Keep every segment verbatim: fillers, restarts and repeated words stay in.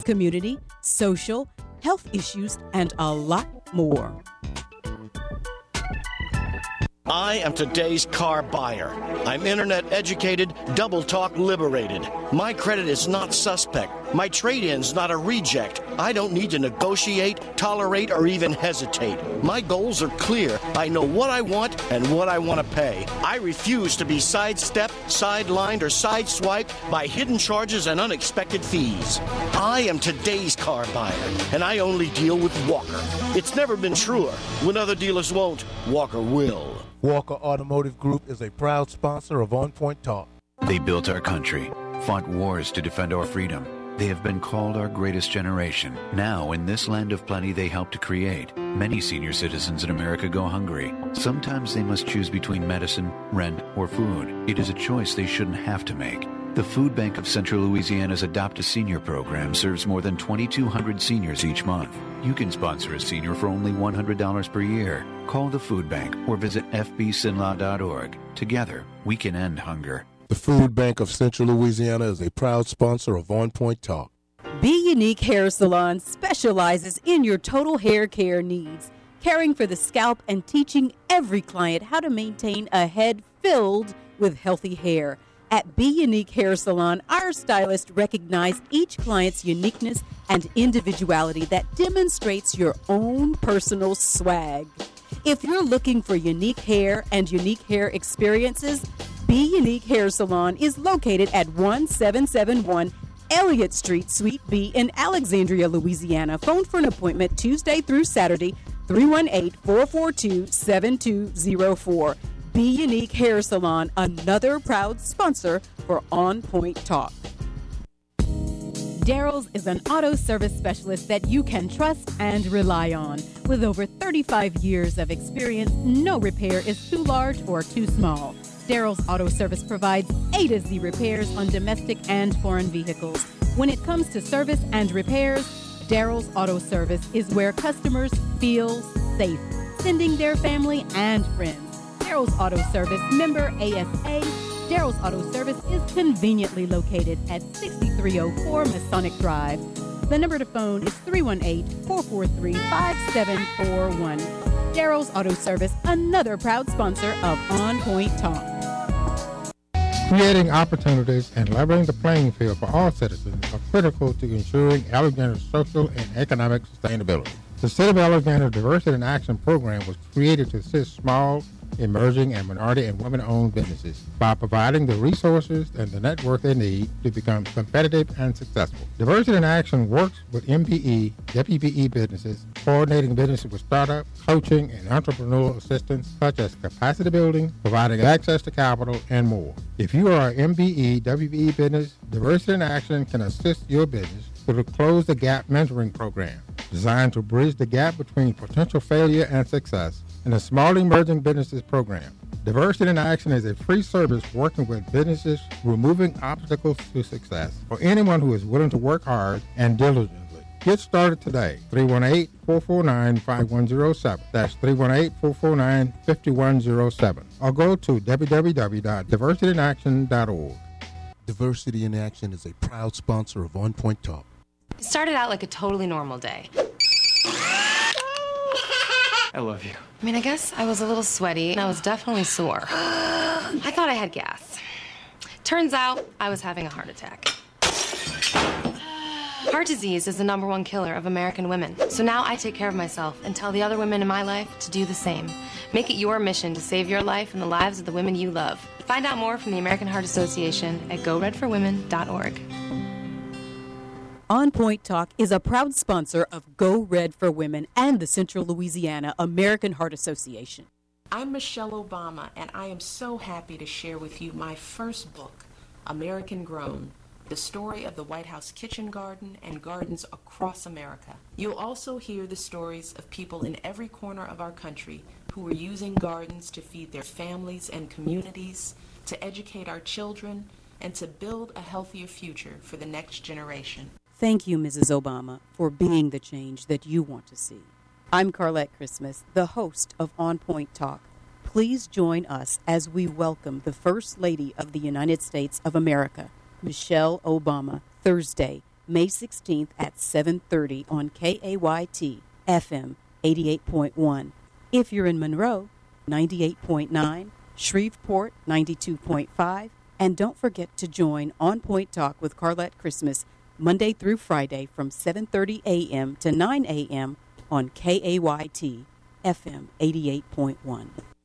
community, social, health issues, and a lot more. I am today's car buyer. I'm internet educated, double talk liberated. My credit is not suspect. My trade-in's not a reject. I don't need to negotiate, tolerate, or even hesitate. My goals are clear. I know what I want and what I want to pay. I refuse to be sidestepped, sidelined, or sideswiped by hidden charges and unexpected fees. I am today's car buyer, and I only deal with Walker. It's never been truer. When other dealers won't, Walker will. Walker Automotive Group is a proud sponsor of On Point Talk. They built our country, fought wars to defend our freedom. They have been called our greatest generation. Now, in this land of plenty they helped to create, many senior citizens in America go hungry. Sometimes they must choose between medicine, rent, or food. It is a choice they shouldn't have to make. The Food Bank of Central Louisiana's Adopt a Senior program serves more than twenty-two hundred seniors each month. You can sponsor a senior for only one hundred dollars per year. Call the Food Bank or visit f b sinlaw dot org. Together, we can end hunger. The Food Bank of Central Louisiana is a proud sponsor of On Point Talk. Be Unique Hair Salon specializes in your total hair care needs, caring for the scalp and teaching every client how to maintain a head filled with healthy hair. At Be Unique Hair Salon, our stylists recognize each client's uniqueness and individuality that demonstrates your own personal swag. If you're looking for unique hair and unique hair experiences, Be Unique Hair Salon is located at one seven seven one Elliott Street, Suite B in Alexandria, Louisiana. Phone for an appointment Tuesday through Saturday, three one eight, four four two, seven two zero four. Be Unique Hair Salon, another proud sponsor for On Point Talk. Daryl's is an auto service specialist that you can trust and rely on. With over thirty-five years of experience, no repair is too large or too small. Daryl's Auto Service provides A to Z repairs on domestic and foreign vehicles. When it comes to service and repairs, Daryl's Auto Service is where customers feel safe, sending their family and friends. Daryl's Auto Service, member A S A. Daryl's Auto Service is conveniently located at sixty-three oh four Masonic Drive. The number to phone is three one eight, four four three, five seven four one. Daryl's Auto Service, another proud sponsor of On Point Talk. Creating opportunities and leveling the playing field for all citizens are critical to ensuring Alexander's social and economic sustainability. The City of Alexander Diversity in Action program was created to assist small, emerging, and minority and women-owned businesses by providing the resources and the network they need to become competitive and successful. Diversity in Action works with M B E, W B E businesses, coordinating businesses with startup, coaching, and entrepreneurial assistance such as capacity building, providing access to capital, and more. If you are an M B E, W B E business, Diversity in Action can assist your business through the Close the Gap mentoring program, designed to bridge the gap between potential failure and success, and the Small Emerging Businesses Program. Diversity in Action is a free service working with businesses removing obstacles to success for anyone who is willing to work hard and diligently. Get started today. three one eight, four four nine, five one zero seven. That's three one eight, four four nine, five one zero seven. Or go to w w w dot diversity in action dot org. Diversity in Action is a proud sponsor of On Point Talk. It started out like a totally normal day. I love you. I mean, I guess I was a little sweaty and I was definitely sore. I thought I had gas. Turns out I was having a heart attack. Heart disease is the number one killer of American women. So now I take care of myself and tell the other women in my life to do the same. Make it your mission to save your life and the lives of the women you love. Find out more from the American Heart Association at go red for women dot org. On Point Talk is a proud sponsor of Go Red for Women and the Central Louisiana American Heart Association. I'm Michelle Obama, and I am so happy to share with you my first book, American Grown, the story of the White House kitchen garden and gardens across America. You'll also hear the stories of people in every corner of our country who are using gardens to feed their families and communities, to educate our children, and to build a healthier future for the next generation. Thank you, Missus Obama, for being the change that you want to see. I'm Carlette Christmas, the host of On Point Talk. Please join us as we welcome the First Lady of the United States of America, Michelle Obama, Thursday, May sixteenth at seven thirty on K A Y T F M eighty-eight point one. If you're in Monroe, ninety-eight point nine, Shreveport, ninety-two point five, and don't forget to join On Point Talk with Carlette Christmas Monday through Friday from seven thirty a.m. to nine a.m. on K A Y T F M eighty-eight point one.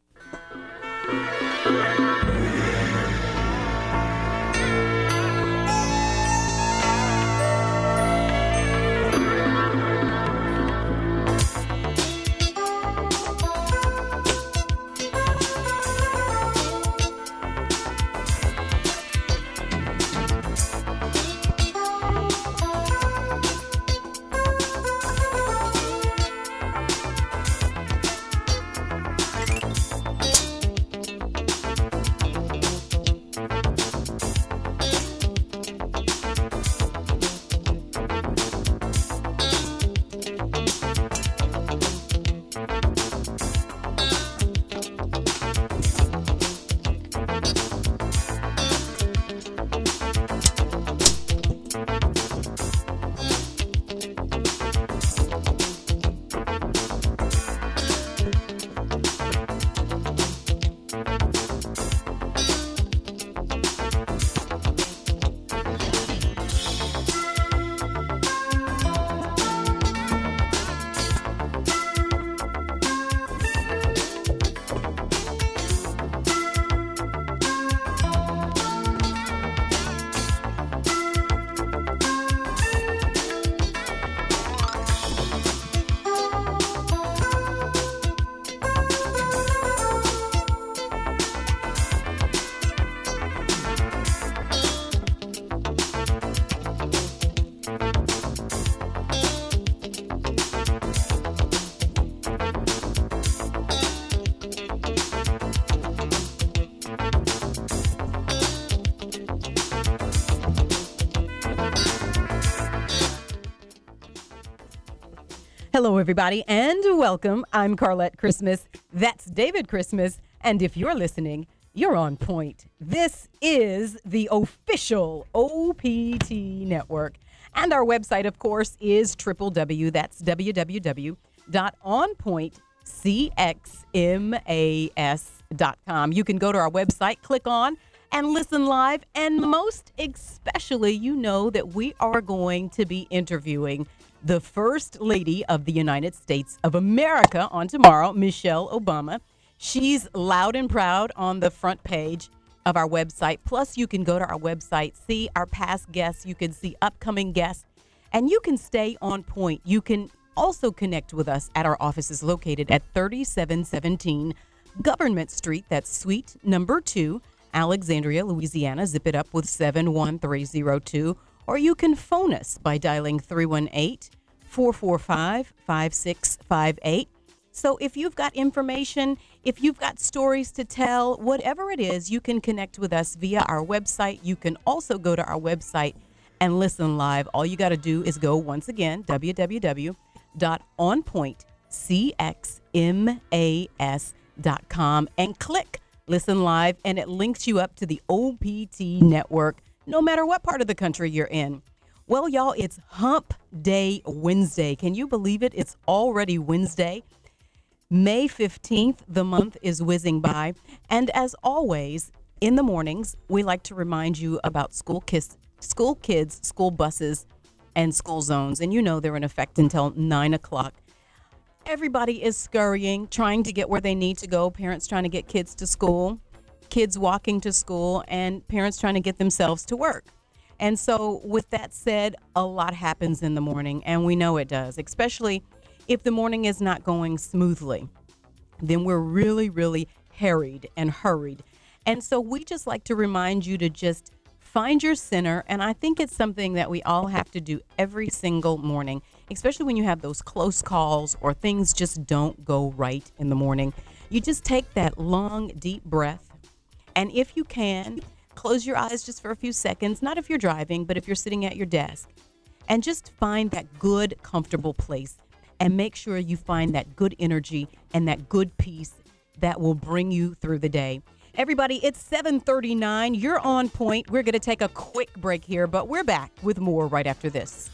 Hello, everybody, and welcome. I'm Carlette Christmas. That's David Christmas. And if you're listening, you're on point. This is the official O P T network. And our website, of course, is triple W. That's w w w dot on point c x m a s dot com. You can go to our website, click on, and listen live. And most especially, you know that we are going to be interviewing the First Lady of the United States of America on tomorrow, Michelle Obama. She's loud and proud on the front page of our website. Plus, you can go to our website, see our past guests. You can see upcoming guests, and you can stay on point. You can also connect with us at our offices located at thirty-seven seventeen Government Street. That's suite number two, Alexandria, Louisiana. Zip it up with seven one three zero two. Or you can phone us by dialing three one eight, four four five, five six five eight. So if you've got information, if you've got stories to tell, whatever it is, you can connect with us via our website. You can also go to our website and listen live. All you got to do is go, once again, w w w dot on point c x m a s dot com and click Listen Live, and it links you up to the O P T network, no matter what part of the country you're in. Well, y'all, it's Hump Day Wednesday. Can you believe it? It's already Wednesday. May fifteenth, the month is whizzing by. And as always, in the mornings, we like to remind you about school kids, school kids, school buses, and school zones. And you know they're in effect until nine o'clock. Everybody is scurrying, trying to get where they need to go. Parents trying to get kids to school, kids walking to school, and parents trying to get themselves to work. And so with that said, a lot happens in the morning, and we know it does, especially if the morning is not going smoothly. Then we're really, really harried and hurried. And so we just like to remind you to just find your center. And I think it's something that we all have to do every single morning, especially when you have those close calls or things just don't go right in the morning. You just take that long, deep breath. And if you can, close your eyes just for a few seconds, not if you're driving, but if you're sitting at your desk, and just find that good, comfortable place and make sure you find that good energy and that good peace that will bring you through the day. Everybody, it's seven thirty-nine. You're on point. We're going to take a quick break here, but we're back with more right after this.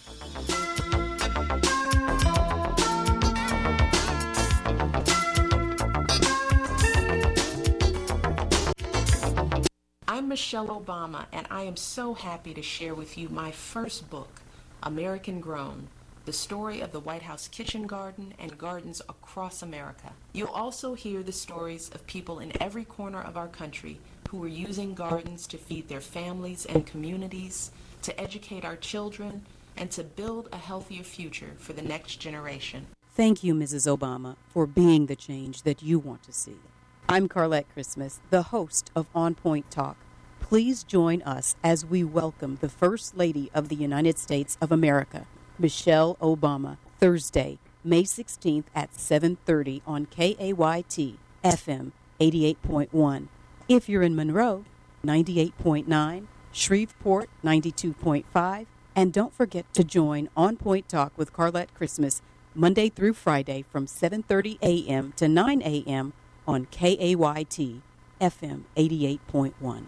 I'm Michelle Obama, and I am so happy to share with you my first book, American Grown, the story of the White House kitchen garden and gardens across America. You'll also hear the stories of people in every corner of our country who are using gardens to feed their families and communities, to educate our children, and to build a healthier future for the next generation. Thank you, Missus Obama, for being the change that you want to see. I'm Carlette Christmas, the host of On Point Talk. Please join us as we welcome the First Lady of the United States of America, Michelle Obama, Thursday, May sixteenth at seven thirty on K A Y T F M eighty-eight point one. If you're in Monroe, ninety-eight point nine, Shreveport, ninety-two point five, and don't forget to join On Point Talk with Carlette Christmas Monday through Friday from seven thirty a.m. to nine a.m. on K A Y T F M eighty-eight point one.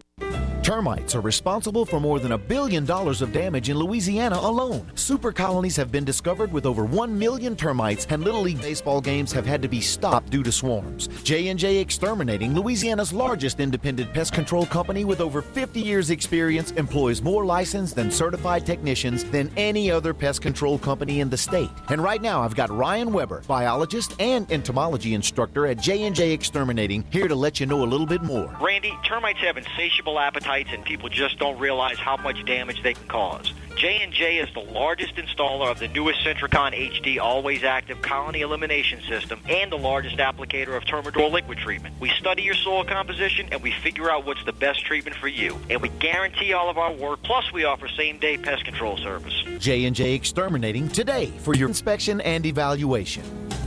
Termites are responsible for more than a billion dollars of damage in Louisiana alone. Super colonies have been discovered with over one million termites, and Little League baseball games have had to be stopped due to swarms. J and J Exterminating, Louisiana's largest independent pest control company with over fifty years experience, employs more licensed and certified technicians than any other pest control company in the state. And right now I've got Ryan Weber, biologist and entomology instructor at J and J Exterminating, here to let you know a little bit more. Randy, termites have insatiable appetites, and people just don't realize how much damage they can cause. J and J is the largest installer of the newest Centricon H D always active colony elimination system and the largest applicator of Termador liquid treatment. We study your soil composition and we figure out what's the best treatment for you. And we guarantee all of our work, plus we offer same-day pest control service. J and J Exterminating today for your inspection and evaluation.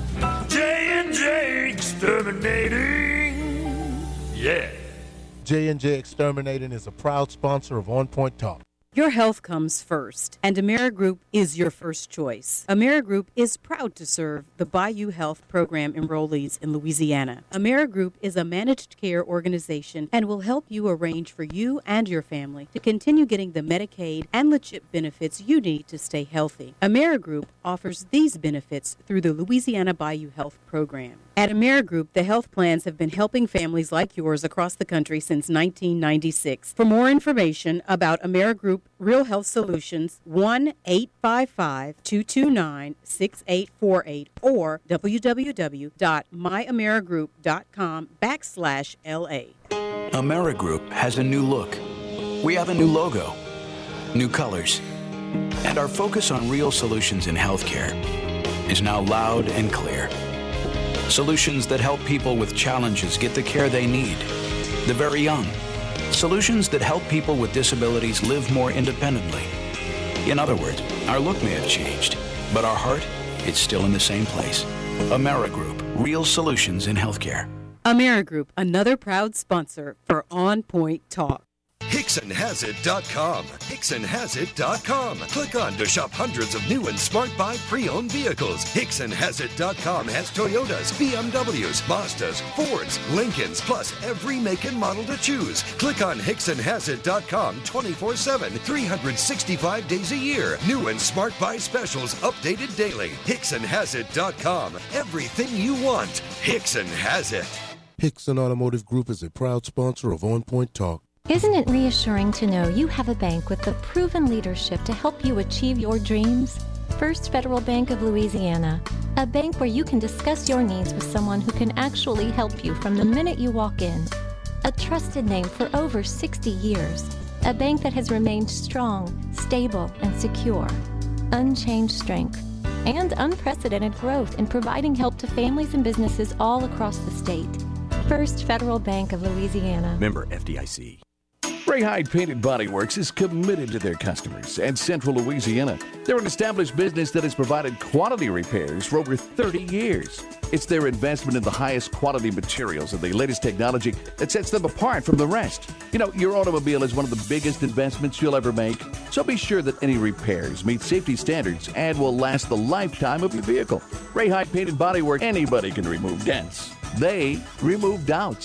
J and J Exterminating. Yeah. J and J Exterminating is a proud sponsor of On Point Talk. Your health comes first, and AmeriGroup is your first choice. AmeriGroup is proud to serve the Bayou Health Program enrollees in Louisiana. AmeriGroup is a managed care organization and will help you arrange for you and your family to continue getting the Medicaid and legit benefits you need to stay healthy. AmeriGroup offers these benefits through the Louisiana Bayou Health Program. At AmeriGroup, the health plans have been helping families like yours across the country since nineteen ninety-six. For more information about AmeriGroup Real Health Solutions, one eight five five, two two nine, six eight four eight or www.myamerigroup.com backslash LA. AmeriGroup has a new look. We have a new logo, new colors, and our focus on real solutions in healthcare is now loud and clear. Solutions that help people with challenges get the care they need, the very young. Solutions that help people with disabilities live more independently. In other words, our look may have changed, but our heart is still in the same place. AmeriGroup, real solutions in healthcare. AmeriGroup, another proud sponsor for On Point Talk. Hickson Has It dot com. Hickson Has It dot com. Click on to shop hundreds of new and smart buy pre-owned vehicles. Hickson Has It dot com has Toyotas, B M Ws, Mazdas, Fords, Lincolns, plus every make and model to choose. Click on Hickson Has It dot com twenty-four seven, three hundred sixty-five days a year. New and smart buy specials updated daily. Hickson Has It dot com. Everything you want. Hickson has it. Hickson Automotive Group is a proud sponsor of On Point Talk. Isn't it reassuring to know you have a bank with the proven leadership to help you achieve your dreams? First Federal Bank of Louisiana, a bank where you can discuss your needs with someone who can actually help you from the minute you walk in. A trusted name for over sixty years, a bank that has remained strong, stable, and secure. Unchanged strength and unprecedented growth in providing help to families and businesses all across the state. First Federal Bank of Louisiana. Member F D I C. Ray Hyde Painted Body Works is committed to their customers and Central Louisiana. They're an established business that has provided quality repairs for over thirty years. It's their investment in the highest quality materials and the latest technology that sets them apart from the rest. You know, your automobile is one of the biggest investments you'll ever make, so be sure that any repairs meet safety standards and will last the lifetime of your vehicle. Ray Hyde Painted Body Works, anybody can remove dents. They remove doubts.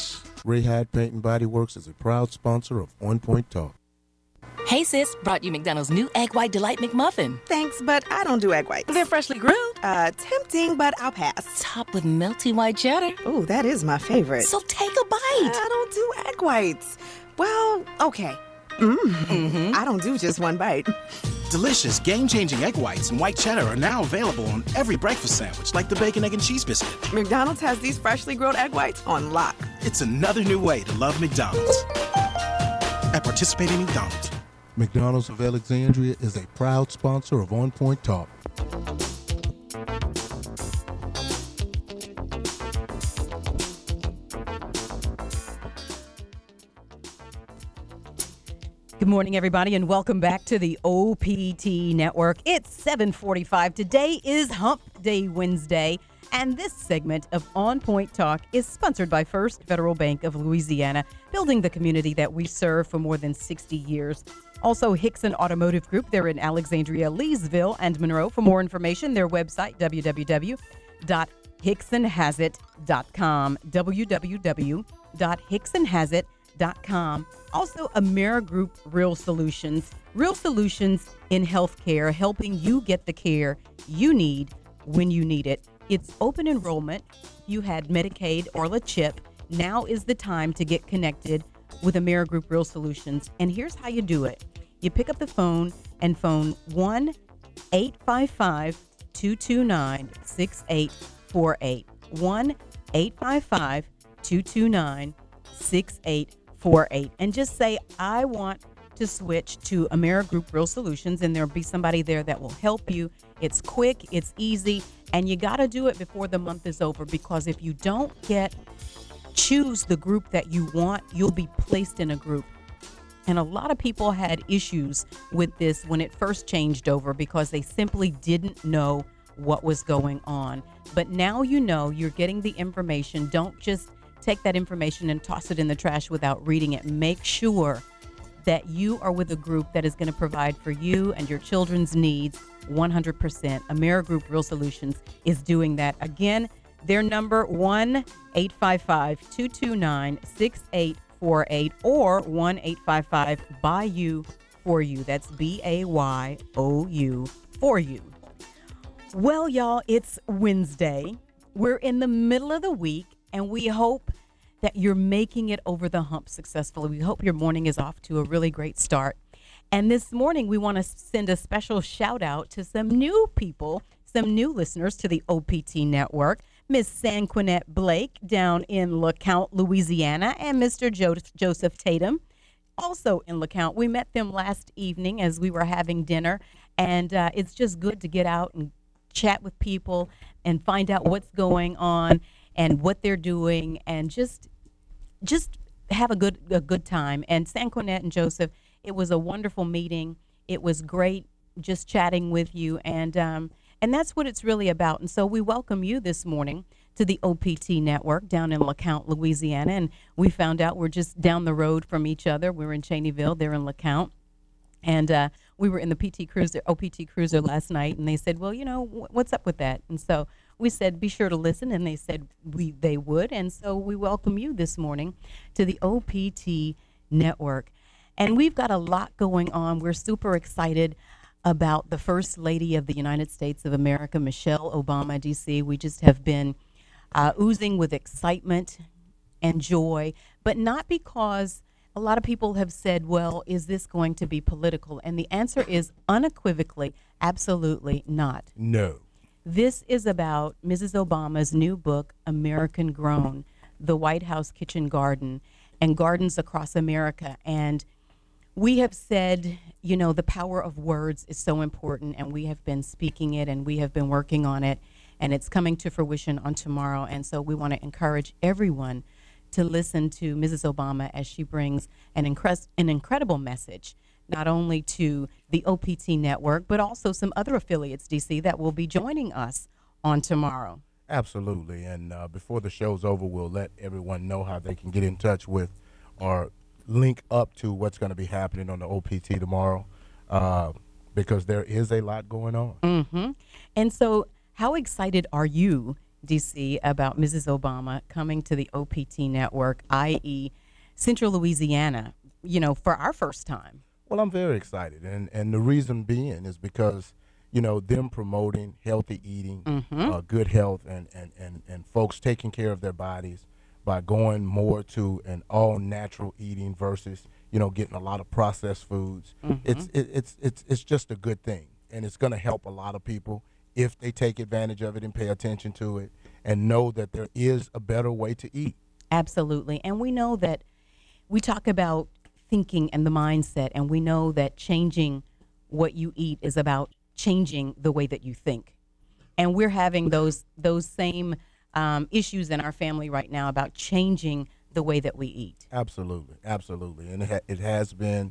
Ray Hyde Paint and Body Works is a proud sponsor of On Point Talk. Hey sis, brought you McDonald's new Egg White Delight McMuffin. Thanks, but I don't do egg whites. They're freshly grilled. Uh, tempting, but I'll pass. Topped with melty white cheddar. Ooh, that is my favorite. So take a bite. I don't do egg whites. Well, okay. Mmm. Mm-hmm. I don't do just one bite. Delicious, game-changing egg whites and white cheddar are now available on every breakfast sandwich, like the bacon, egg, and cheese biscuit. McDonald's has these freshly grilled egg whites on lock. It's another new way to love McDonald's. At participating McDonald's. McDonald's of Alexandria is a proud sponsor of On Point Talk. Good morning, everybody, and welcome back to the O P T Network. It's seven forty-five. Today is Hump Day Wednesday, and this segment of On Point Talk is sponsored by First Federal Bank of Louisiana, building the community that we serve for more than sixty years. Also, Hickson Automotive Group, they're in Alexandria, Leesville, and Monroe. For more information, their website, w w w dot hickson has it dot com, w w w dot hickson has it dot com. Also, AmeriGroup Real Solutions, Real Solutions in healthcare, helping you get the care you need when you need it. It's open enrollment. You had Medicaid or La CHIP. Now is the time to get connected with AmeriGroup Real Solutions. And here's how you do it. You pick up the phone and phone one eight five five, two two nine, six eight four eight. one eight five five, two two nine, six eight four eight. And just say, I want to switch to AmeriGroup Real Solutions, and there'll be somebody there that will help you. It's quick, it's easy, and you got to do it before the month is over, because if you don't get choose the group that you want, you'll be placed in a group. And a lot of people had issues with this when it first changed over because they simply didn't know what was going on. But now you know, you're getting the information. Don't just take that information and toss it in the trash without reading it. Make sure that you are with a group that is going to provide for you and your children's needs one hundred percent. AmeriGroup Real Solutions is doing that. Again, their number, one eight five five, two two nine, six eight four eight or one eight five five, B Y O U for you. That's B A Y O U for you. Well, y'all, it's Wednesday. We're in the middle of the week, and we hope that you're making it over the hump successfully. We hope your morning is off to a really great start. And this morning, we want to send a special shout out to some new people, some new listeners to the O P T Network. Miss Sanquinette Blake down in LeCount, Louisiana, and Mister Jo- Joseph Tatum, also in LeCount. We met them last evening as we were having dinner, and uh, it's just good to get out and chat with people and find out what's going on and what they're doing, and just just have a good a good time. And Sanquinette and Joseph, it was a wonderful meeting. It was great just chatting with you, and um, and that's what it's really about. And so we welcome you this morning to the O P T Network down in LeCount, Louisiana. And we found out we're just down the road from each other. We're in Cheneyville. They're in LeCount. And uh, we were in the P T Cruiser, O P T Cruiser last night, and they said, well, you know, w- what's up with that? And so we said, be sure to listen, and they said we they would. And so we welcome you this morning to the O P T Network. And we've got a lot going on. We're super excited about the First Lady of the United States of America, Michelle Obama, D C. We just have been uh, oozing with excitement and joy, but not because a lot of people have said, well, is this going to be political? And the answer is unequivocally, absolutely not. No. This is about Missus Obama's new book, American Grown, The White House Kitchen Garden, and gardens across America. And we have said, you know, the power of words is so important, and we have been speaking it, and we have been working on it, and it's coming to fruition on tomorrow. And so we want to encourage everyone to listen to Missus Obama as she brings an, incre- an incredible message, not only to the O P T Network, but also some other affiliates, D C, that will be joining us on tomorrow. Absolutely. And uh, before the show's over, we'll let everyone know how they can get in touch with or link up to what's going to be happening on the O P T tomorrow, uh, because there is a lot going on. Mm-hmm. And so how excited are you D C, about Missus Obama coming to the O P T network, that is. Central Louisiana, you know, for our first time. Well, I'm very excited, and, and the reason being is because, you know, them promoting healthy eating, Mm-hmm. uh, good health, and, and, and, and folks taking care of their bodies by going more to an all-natural eating versus, you know, getting a lot of processed foods. Mhm. It's it, it's it's it's just a good thing, and it's going to help a lot of people if they take advantage of it and pay attention to it and know that there is a better way to eat. Absolutely. And we know that we talk about thinking and the mindset, and we know that changing what you eat is about changing the way that you think. And we're having those those same um, issues in our family right now about changing the way that we eat. Absolutely, absolutely, and it, ha- it has been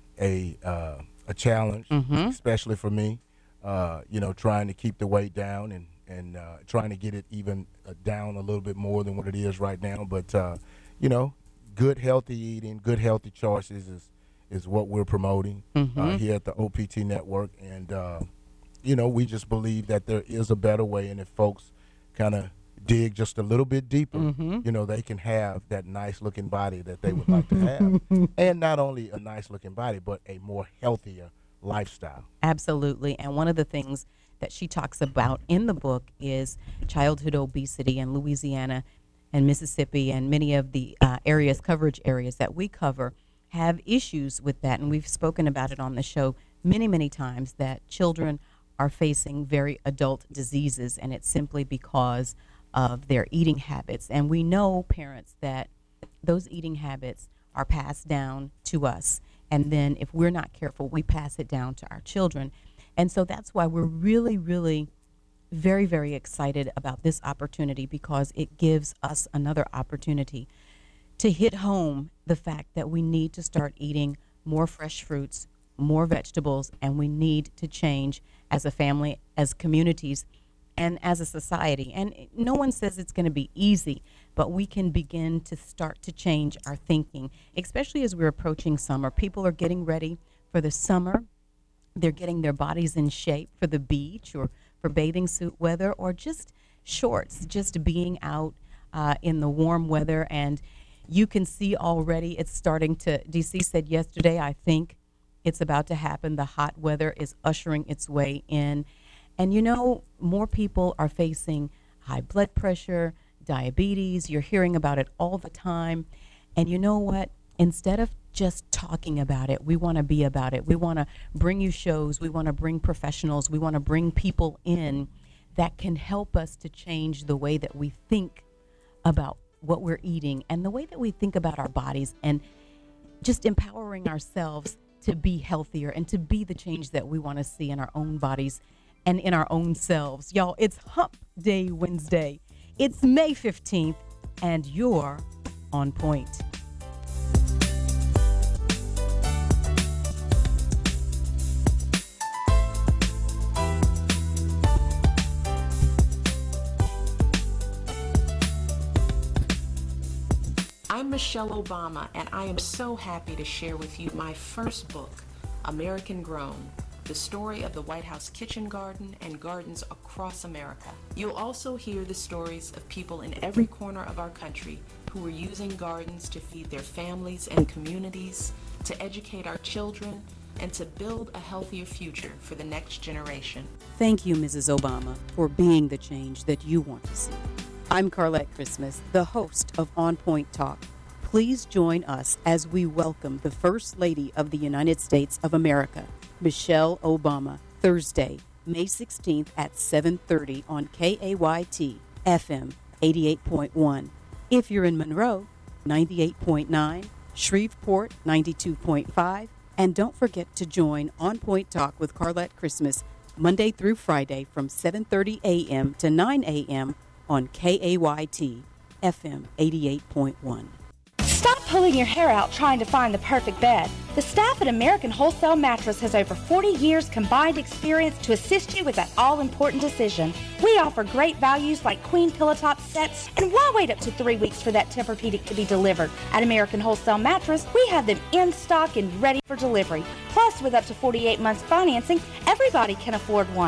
a uh, a challenge, Mhm. especially for me. Uh, you know, trying to keep the weight down and and uh, trying to get it even uh, down a little bit more than what it is right now. But uh, you know, good healthy eating, good healthy choices is is what we're promoting uh, Mhm. here at the O P T network, and uh, you know, we just believe that there is a better way, and if folks kind of dig just a little bit deeper, Mhm. you know, they can have that nice looking body that they would like to have. And not only a nice looking body, but a more healthier lifestyle. Absolutely. And one of the things that she talks about in the book is childhood obesity in Louisiana and Mississippi, and many of the uh, areas, coverage areas that we cover, have issues with that. And we've spoken about it on the show many, many times, that children are facing very adult diseases, and it's simply because of their eating habits. And we know, parents, that those eating habits are passed down to us. And then if we're not careful, we pass it down to our children. And so that's why we're really, really very, very excited about this opportunity, because it gives us another opportunity to hit home the fact that we need to start eating more fresh fruits, more vegetables, and we need to change as a family, as communities, and as a society. And no one says it's going to be easy, but we can begin to start to change our thinking, especially as we're approaching summer. People are getting ready for the summer. They're getting their bodies in shape for the beach or for bathing suit weather, or just shorts, just being out uh, in the warm weather. And you can see already it's starting to, D C said yesterday, I think it's about to happen. The hot weather is ushering its way in. And you know, more people are facing high blood pressure, diabetes. You're hearing about it all the time. And you know what? Instead of just talking about it, we want to be about it. We want to bring you shows. We want to bring professionals. We want to bring people in that can help us to change the way that we think about what we're eating and the way that we think about our bodies, and just empowering ourselves to be healthier and to be the change that we want to see in our own bodies and in our own selves. Y'all, it's Hump Day Wednesday. It's May fifteenth, and you're on point. I'm Michelle Obama, and I am so happy to share with you my first book, American Grown, the story of the White House kitchen garden and gardens across America. You'll also hear the stories of people in every corner of our country who are using gardens to feed their families and communities, to educate our children, and to build a healthier future for the next generation. Thank you, Missus Obama, for being the change that you want to see. I'm Carlette Christmas, the host of On Point Talk. Please join us as we welcome the First Lady of the United States of America, Michelle Obama, Thursday, May sixteenth at seven thirty on K A Y T F M eighty-eight point one. If you're in Monroe, ninety-eight point nine, Shreveport, ninety-two point five, and don't forget to join On Point Talk with Carlette Christmas Monday through Friday from seven thirty a.m. to nine a.m. on K A Y T F M eighty-eight point one. Stop pulling your hair out trying to find the perfect bed. The staff at American Wholesale Mattress has over forty years combined experience to assist you with that all-important decision. We offer great values like queen pillow top sets, and why wait up to three weeks for that Tempur-Pedic to be delivered? At American Wholesale Mattress, we have them in stock and ready for delivery. Plus, with up to forty-eight months financing, everybody can afford one.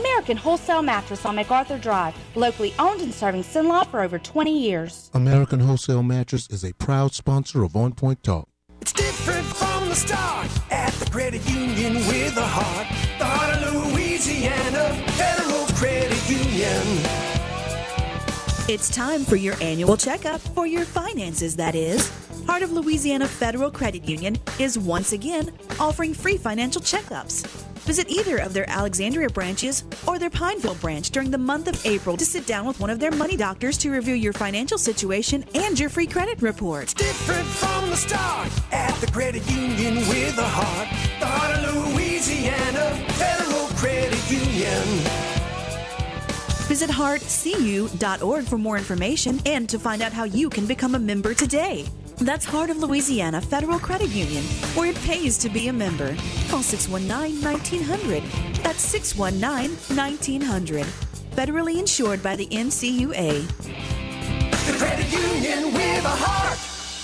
American Wholesale Mattress on MacArthur Drive, locally owned and serving Cenla for over twenty years. American Wholesale Mattress is a proud sponsor of On Point Talk. It's different from the start at the credit union with a heart. The heart of Louisiana Federal Credit Union. It's time for your annual checkup for your finances, that is. Heart of Louisiana Federal Credit Union is once again offering free financial checkups. Visit either of their Alexandria branches or their Pineville branch during the month of April to sit down with one of their money doctors to review your financial situation and your free credit report. It's different from the start at the credit union with a heart. The heart of Louisiana Federal Credit Union. Visit heart c u dot org for more information and to find out how you can become a member today. That's Heart of Louisiana Federal Credit Union, where it pays to be a member. Call six one nine, one nine hundred. That's six one nine, one nine hundred. Federally insured by the N C U A. The credit union with a heart.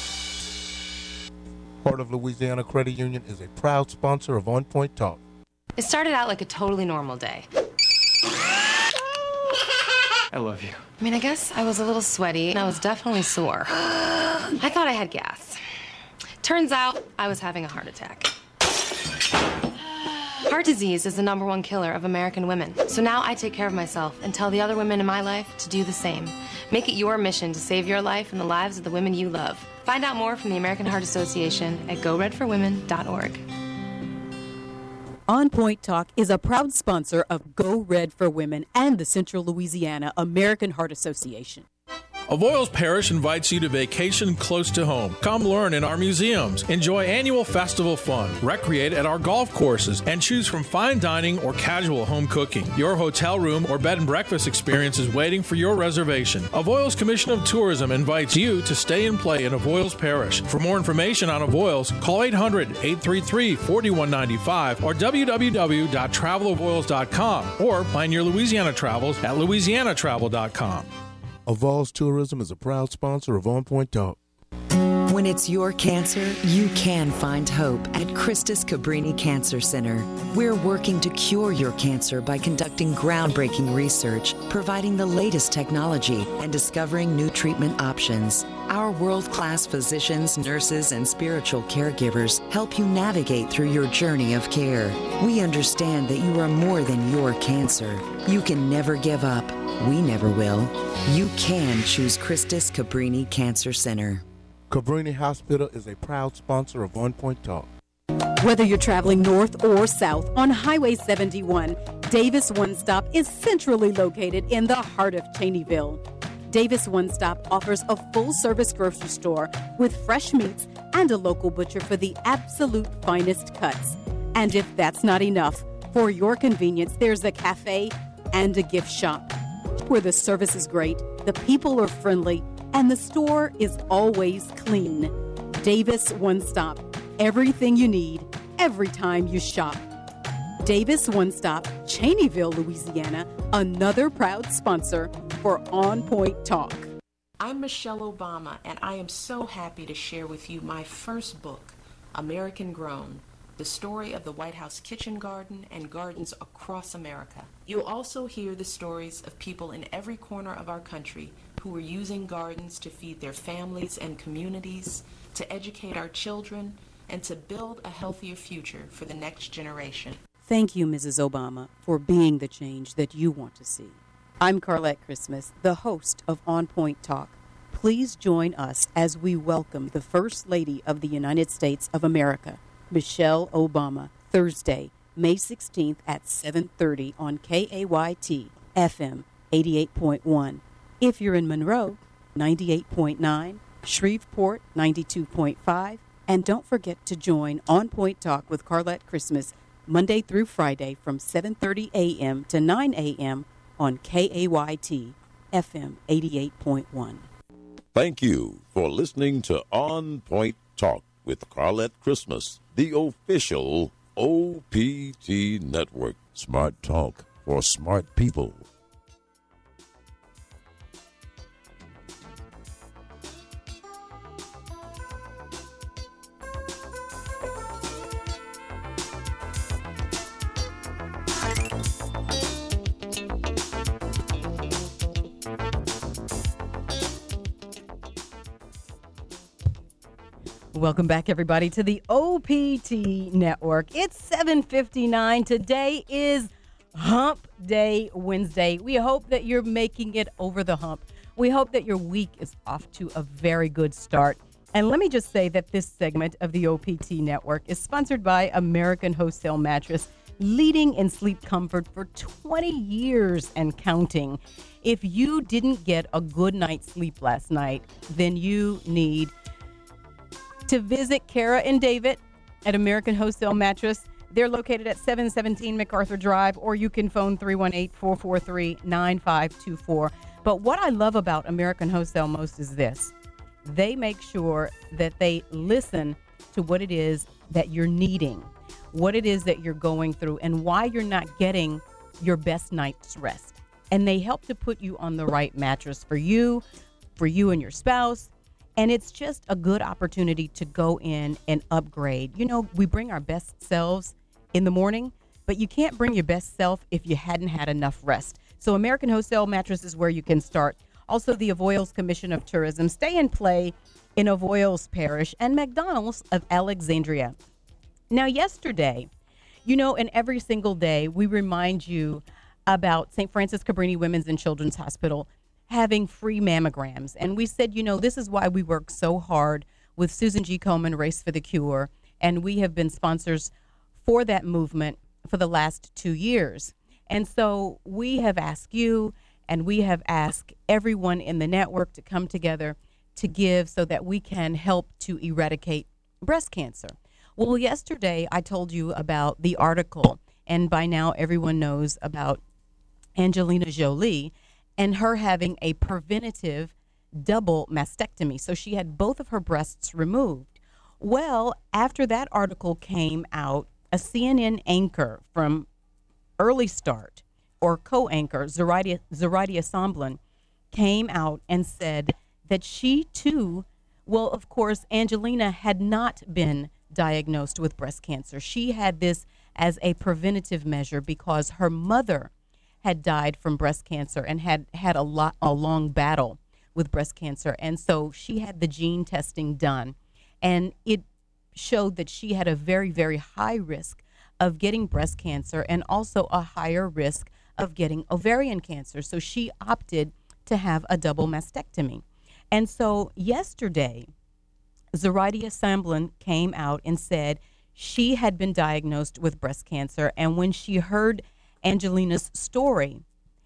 Heart of Louisiana Credit Union is a proud sponsor of On Point Talk. It started out like a totally normal day. I love you. I mean, I guess I was a little sweaty and I was definitely sore. I thought I had gas. Turns out I was having a heart attack. Heart disease is the number one killer of American women. So now I take care of myself and tell the other women in my life to do the same. Make it your mission to save your life and the lives of the women you love. Find out more from the American Heart Association at go red for women dot org. On Point Talk is a proud sponsor of Go Red for Women and the Central Louisiana American Heart Association. Avoyelles Parish invites you to vacation close to home. Come learn in our museums, enjoy annual festival fun, recreate at our golf courses, and choose from fine dining or casual home cooking. Your hotel room or bed and breakfast experience is waiting for your reservation. Avoyelles Commission of Tourism invites you to stay and play in Avoyelles Parish. For more information on Avoyelles, call eight hundred, eight three three, four one nine five or w w w dot travel avoyelles dot com or plan your Louisiana travels at louisiana travel dot com. Avoyelles Tourism is a proud sponsor of On Point Talk. When it's your cancer, you can find hope at Christus Cabrini Cancer Center. We're working to cure your cancer by conducting groundbreaking research, providing the latest technology, and discovering new treatment options. Our world-class physicians, nurses, and spiritual caregivers help you navigate through your journey of care. We understand that you are more than your cancer. You can never give up. We never will. You can choose Christus Cabrini Cancer Center. Cabrini Hospital is a proud sponsor of On Point Talk. Whether you're traveling north or south on Highway seventy-one, Davis One Stop is centrally located in the heart of Cheneyville. Davis One Stop offers a full-service grocery store with fresh meats and a local butcher for the absolute finest cuts. And if that's not enough, for your convenience, there's a cafe and a gift shop where the service is great, the people are friendly, and the store is always clean. Davis One Stop. Everything you need, every time you shop. Davis One Stop, Cheneyville, Louisiana, another proud sponsor for On Point Talk. I'm Michelle Obama, and I am so happy to share with you my first book, American Grown, the story of the White House kitchen garden and gardens across America. You'll also hear the stories of people in every corner of our country who are using gardens to feed their families and communities, to educate our children, and to build a healthier future for the next generation. Thank you, Missus Obama, for being the change that you want to see. I'm Carlette Christmas, the host of On Point Talk. Please join us as we welcome the First Lady of the United States of America, Michelle Obama, Thursday, May sixteenth at seven thirty on K A Y T F M eighty-eight point one. If you're in Monroe, ninety-eight point nine, Shreveport, ninety-two point five, and don't forget to join On Point Talk with Carlette Christmas Monday through Friday from seven thirty a.m. to nine a.m. on K A Y T F M eighty-eight point one. Thank you for listening to On Point Talk with Carlette Christmas, the official O P T network. Smart talk for smart people. Welcome back, everybody, to the O P T Network. It's seven fifty-nine. Today is Hump Day Wednesday. We hope that you're making it over the hump. We hope that your week is off to a very good start. And let me just say that this segment of the O P T Network is sponsored by American Wholesale Mattress, leading in sleep comfort for twenty years and counting. If you didn't get a good night's sleep last night, then you need to visit Kara and David at American Wholesale Mattress. They're located at seven seventeen MacArthur Drive, or you can phone three one eight, four four three, nine five two four. But what I love about American Wholesale most is this. They make sure that they listen to what it is that you're needing, what it is that you're going through, and why you're not getting your best night's rest. And they help to put you on the right mattress for you, for you and your spouse. And it's just a good opportunity to go in and upgrade. You know, we bring our best selves in the morning, but you can't bring your best self if you hadn't had enough rest. So American Wholesale Mattress is where you can start. Also, the Avoyelles Commission of Tourism, Stay and Play in Avoyelles Parish, and McDonald's of Alexandria. Now, yesterday, you know, and every single day, we remind you about Saint Francis Cabrini Women's and Children's Hospital having free mammograms. And we said, you know, this is why we work so hard with Susan G. Komen Race for the Cure. And we have been sponsors for that movement for the last two years. And so we have asked you and we have asked everyone in the network to come together to give so that we can help to eradicate breast cancer. Well, yesterday I told you about the article, and by now everyone knows about Angelina Jolie and her having a preventative double mastectomy. So she had both of her breasts removed. Well, after that article came out, a C N N anchor from Early Start, or co-anchor, Zoraida, Zoraida Samblin, came out and said that she too, well, of course, Angelina had not been diagnosed with breast cancer. She had this as a preventative measure because her mother had died from breast cancer and had had a lot a long battle with breast cancer, and so she had the gene testing done, and it showed that she had a very, very high risk of getting breast cancer and also a higher risk of getting ovarian cancer. So she opted to have a double mastectomy. And so yesterday, Zoraida Samblin came out and said she had been diagnosed with breast cancer, and when she heard Angelina's story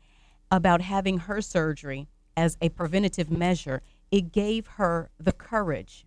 about having her surgery as a preventative measure, it gave her the courage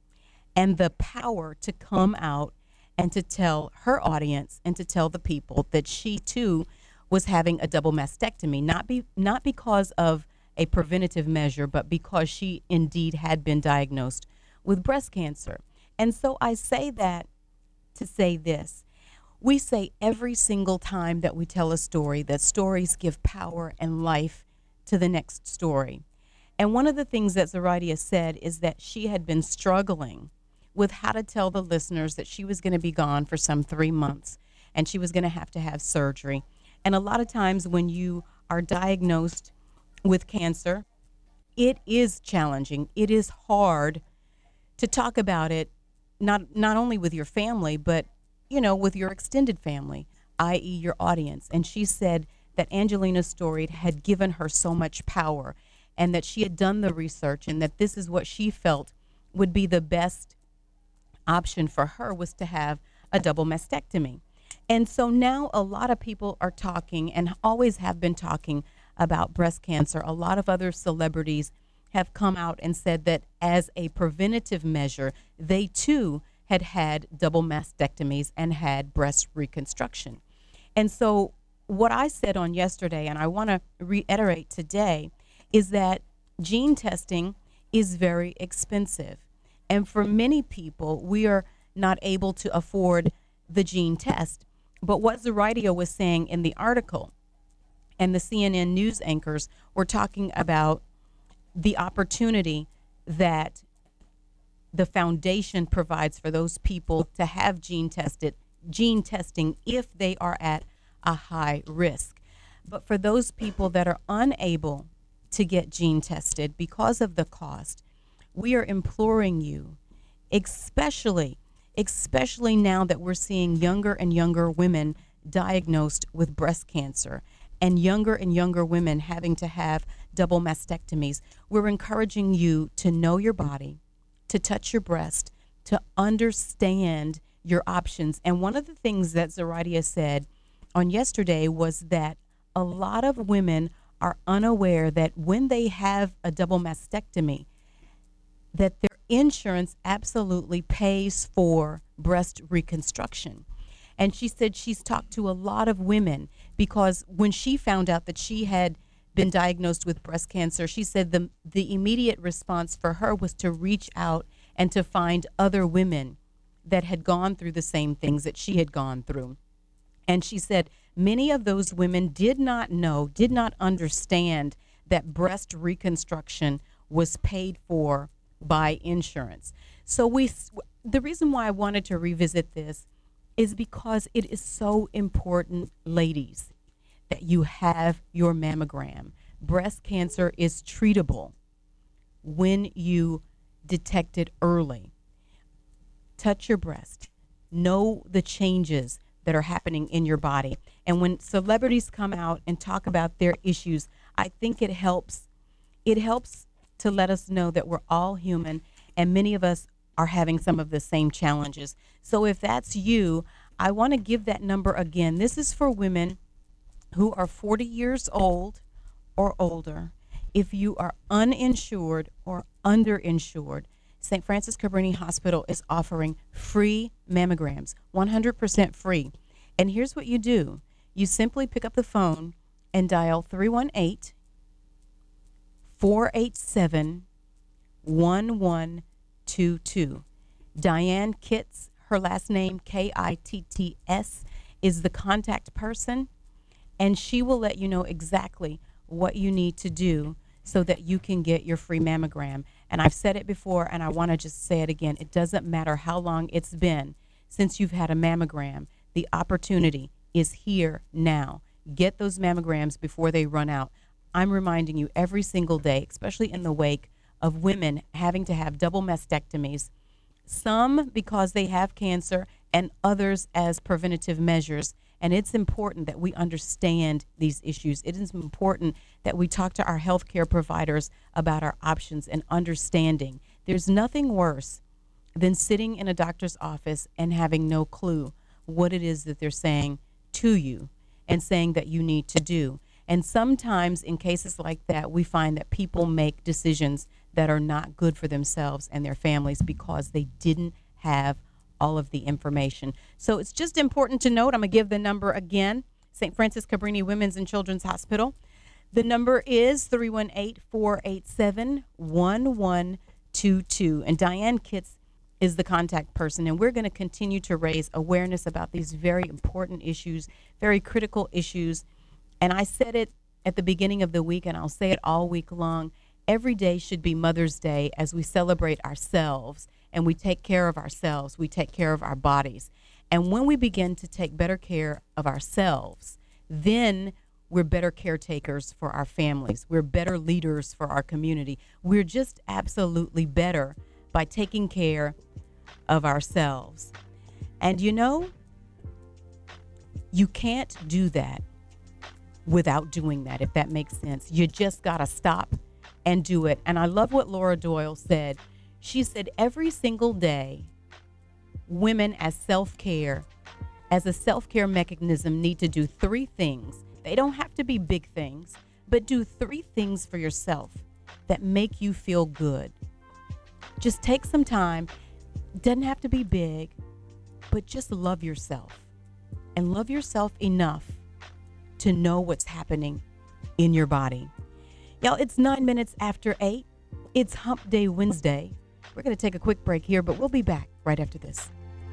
and the power to come out and to tell her audience and to tell the people that she too was having a double mastectomy, not be not because of a preventative measure, but because she indeed had been diagnosed with breast cancer. And so I say that to say this. We say every single time that we tell a story that stories give power and life to the next story. And one of the things that Zoraida said is that she had been struggling with how to tell the listeners that she was going to be gone for some three months and she was going to have to have surgery. And a lot of times when you are diagnosed with cancer, it is challenging. It is hard to talk about it, not not only with your family, but, you know, with your extended family, that is your audience. And she said that Angelina's story had given her so much power and that she had done the research and that this is what she felt would be the best option for her was to have a double mastectomy. And so now a lot of people are talking and always have been talking about breast cancer. A lot of other celebrities have come out and said that as a preventative measure, they too had had double mastectomies and had breast reconstruction. And so what I said on yesterday, and I want to reiterate today, is that gene testing is very expensive. And for many people, we are not able to afford the gene test. But what Zoraida was saying in the article, and the C N N news anchors were talking about the opportunity that the foundation provides for those people to have gene tested, gene testing if they are at a high risk. But for those people that are unable to get gene tested because of the cost, we are imploring you especially, especially now that we're seeing younger and younger women diagnosed with breast cancer and younger and younger women having to have double mastectomies. We're encouraging you to know your body, to touch your breast, to understand your options. And one of the things that Zaradia said on yesterday was that a lot of women are unaware that when they have a double mastectomy, that their insurance absolutely pays for breast reconstruction. And she said she's talked to a lot of women because when she found out that she had been diagnosed with breast cancer, she said the the immediate response for her was to reach out and to find other women that had gone through the same things that she had gone through. And she said many of those women did not know, did not understand that breast reconstruction was paid for by insurance. So we, the reason why I wanted to revisit this is because it is so important, ladies, that you have your mammogram. Breast cancer is treatable when you detect it early. Touch your breast. Know the changes that are happening in your body. And when celebrities come out and talk about their issues, I think it helps. It helps to let us know that we're all human and many of us are having some of the same challenges. So if that's you, I want to give that number again. This is for women who are forty years old or older. If you are uninsured or underinsured, Saint Francis Cabrini Hospital is offering free mammograms, one hundred percent free. And here's what you do. You simply pick up the phone and dial three one eight, four eight seven, one one two two. Diane Kitts, her last name, K I T T S, is the contact person, and she will let you know exactly what you need to do so that you can get your free mammogram. And I've said it before, and I want to just say it again. It doesn't matter how long it's been since you've had a mammogram. The opportunity is here now. Get those mammograms before they run out. I'm reminding you every single day, especially in the wake of women having to have double mastectomies, some because they have cancer and others as preventative measures. And it's important that we understand these issues. It is important that we talk to our healthcare providers about our options and understanding. There's nothing worse than sitting in a doctor's office and having no clue what it is that they're saying to you and saying that you need to do. And sometimes in cases like that, we find that people make decisions that are not good for themselves and their families because they didn't have all of the information. So it's just important to note, I'm going to give the number again, Saint Francis Cabrini Women's and Children's Hospital. The number is three one eight, four eight seven, one one two two. And Diane Kitts is the contact person, and we're going to continue to raise awareness about these very important issues, very critical issues. And I said it at the beginning of the week, and I'll say it all week long. Every day should be Mother's Day as we celebrate ourselves and we take care of ourselves. We take care of our bodies. And when we begin to take better care of ourselves, then we're better caretakers for our families. We're better leaders for our community. We're just absolutely better by taking care of ourselves. And you know, you can't do that without doing that, if that makes sense. You just got to stop and do it. And I love what Laura Doyle said. She said every single day, women as self-care, as a self-care mechanism, need to do three things. They don't have to be big things, but do three things for yourself that make you feel good. Just take some time. Doesn't have to be big, but just love yourself. And love yourself enough to know what's happening in your body. Y'all, it's nine minutes after eight. It's Hump Day Wednesday. We're going to take a quick break here, but we'll be back right after this.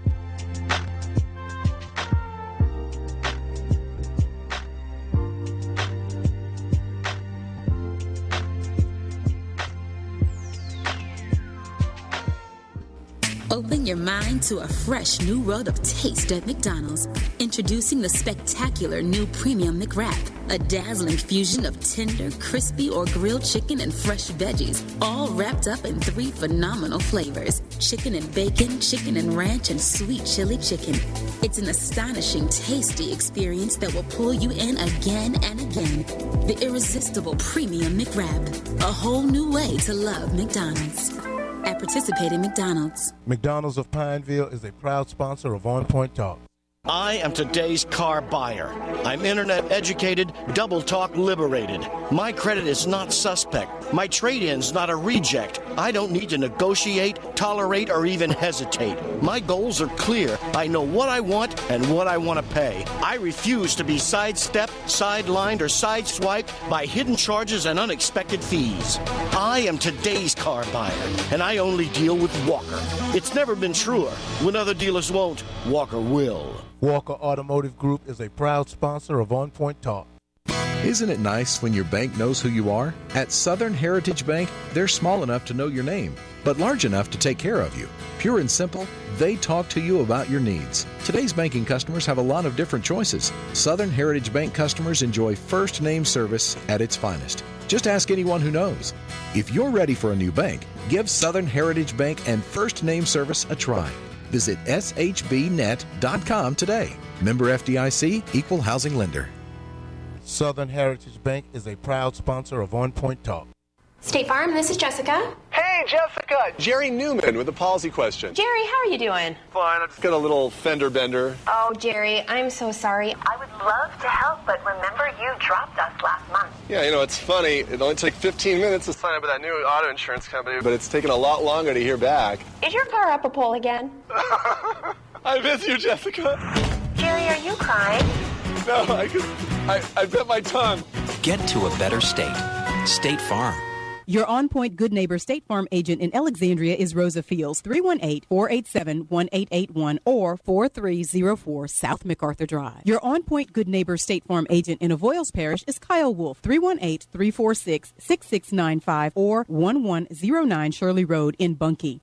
Open your mind to a fresh new world of taste at McDonald's. Introducing the spectacular new Premium McWrap, a dazzling fusion of tender, crispy, or grilled chicken and fresh veggies, all wrapped up in three phenomenal flavors. chicken and bacon, chicken and ranch, and sweet chili chicken. It's an astonishing, tasty experience that will pull you in again and again. The irresistible Premium McWrap. A whole new way to love McDonald's. At participating McDonald's. McDonald's of Pineville is a proud sponsor of On Point Talk. I am today's car buyer. I'm internet educated, double talk liberated. My credit is not suspect. My trade-in's not a reject. I don't need to negotiate, tolerate, or even hesitate. My goals are clear. I know what I want and what I want to pay. I refuse to be sidestepped, sidelined, or sideswiped by hidden charges and unexpected fees. I am today's car buyer, and I only deal with Walker. It's never been truer. When other dealers won't, Walker will. Walker Automotive Group is a proud sponsor of On Point Talk. Isn't it nice when your bank knows who you are? At Southern Heritage Bank, they're small enough to know your name, but large enough to take care of you. Pure and simple, they talk to you about your needs. Today's banking customers have a lot of different choices. Southern Heritage Bank customers enjoy first name service at its finest. Just ask anyone who knows. If you're ready for a new bank, give Southern Heritage Bank and first name service a try. Visit S H B net dot com today. Member F D I C, Equal Housing Lender. Southern Heritage Bank is a proud sponsor of On Point Talk. State Farm, this is Jessica. Hey, Jessica! Jerry Newman with a policy question. Jerry, how are you doing? Fine, I just got a little fender bender. Oh, Jerry, I'm so sorry. I would love to help, but remember you dropped us last month. Yeah, you know, it's funny. It only took fifteen minutes to sign up with that new auto insurance company, but it's taken a lot longer to hear back. Is your car up a pole again? I miss you, Jessica. Jerry, are you crying? No, I just, I, I bit my tongue. Get to a better state. State Farm. Your On Point Good Neighbor State Farm agent in Alexandria is Rosa Fields, three one eight, four eight seven, one eight eight one or four three zero four South MacArthur Drive. Your On Point Good Neighbor State Farm agent in Avoyles Parish is Kyle Wolf, three one eight, three four six, six six nine five or one one zero nine Shirley Road in Bunkie.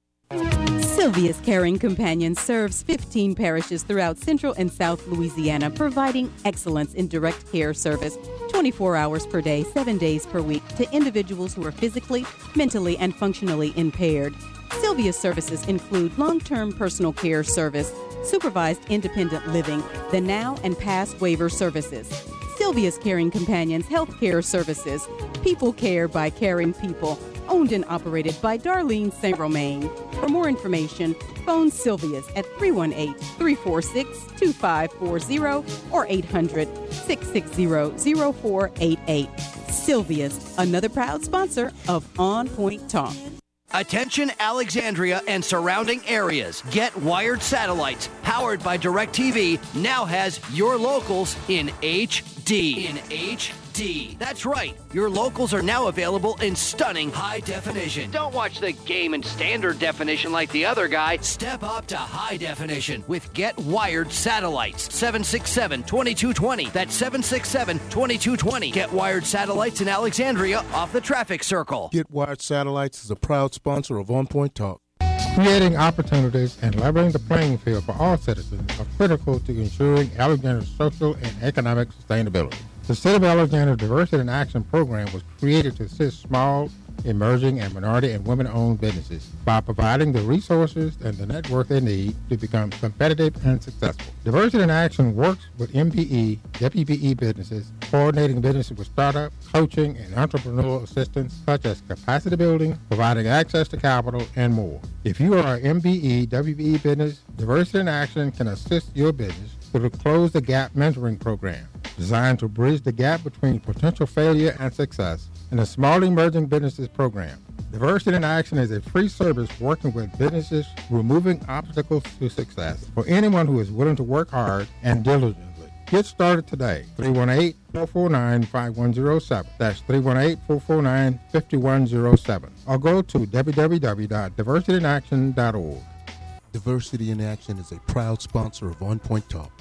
Sylvia's Caring Companion serves fifteen parishes throughout Central and South Louisiana, providing excellence in direct care service twenty-four hours per day, seven days per week to individuals who are physically, mentally, and functionally impaired. Sylvia's services include long-term personal care service, supervised independent living, the now and past waiver services. Sylvia's Caring Companions Health Care Services, people care by caring people, owned and operated by Darlene Saint Romain. For more information, phone Sylvia's at three one eight, three four six, two five four zero or eight hundred, six six zero, zero four eight eight. Sylvia's, another proud sponsor of On Point Talk. Attention Alexandria and surrounding areas. Get Wired Satellites, powered by DirecTV, now has your locals in H D. In H D. That's right. Your locals are now available in stunning high definition. Don't watch the game in standard definition like the other guy. Step up to high definition with Get Wired Satellites. seven six seven, two two two zero. That's seven six seven, two two two zero. Get Wired Satellites in Alexandria off the traffic circle. Get Wired Satellites is a proud sponsor of On Point Talk. Creating opportunities and leveling the playing field for all citizens are critical to ensuring Alexandria's social and economic sustainability. The City of Alexandria Diversity in Action program was created to assist small, emerging, and minority and women-owned businesses by providing the resources and the network they need to become competitive and successful. Diversity in Action works with M P E, W P E businesses, coordinating businesses with startup, coaching, and entrepreneurial assistance such as capacity building, providing access to capital, and more. If you are an M B E, W P E business, Diversity in Action can assist your business through the Close the Gap mentoring program, designed to bridge the gap between potential failure and success, and the Small Emerging Businesses program. Diversity in Action is a free service working with businesses removing obstacles to success for anyone who is willing to work hard and diligently. Get started today. three one eight, four four nine, five one zero seven. That's three one eight, four four nine, five one zero seven. Or go to w w w dot diversity in action dot org. Diversity in Action is a proud sponsor of On Point Talk.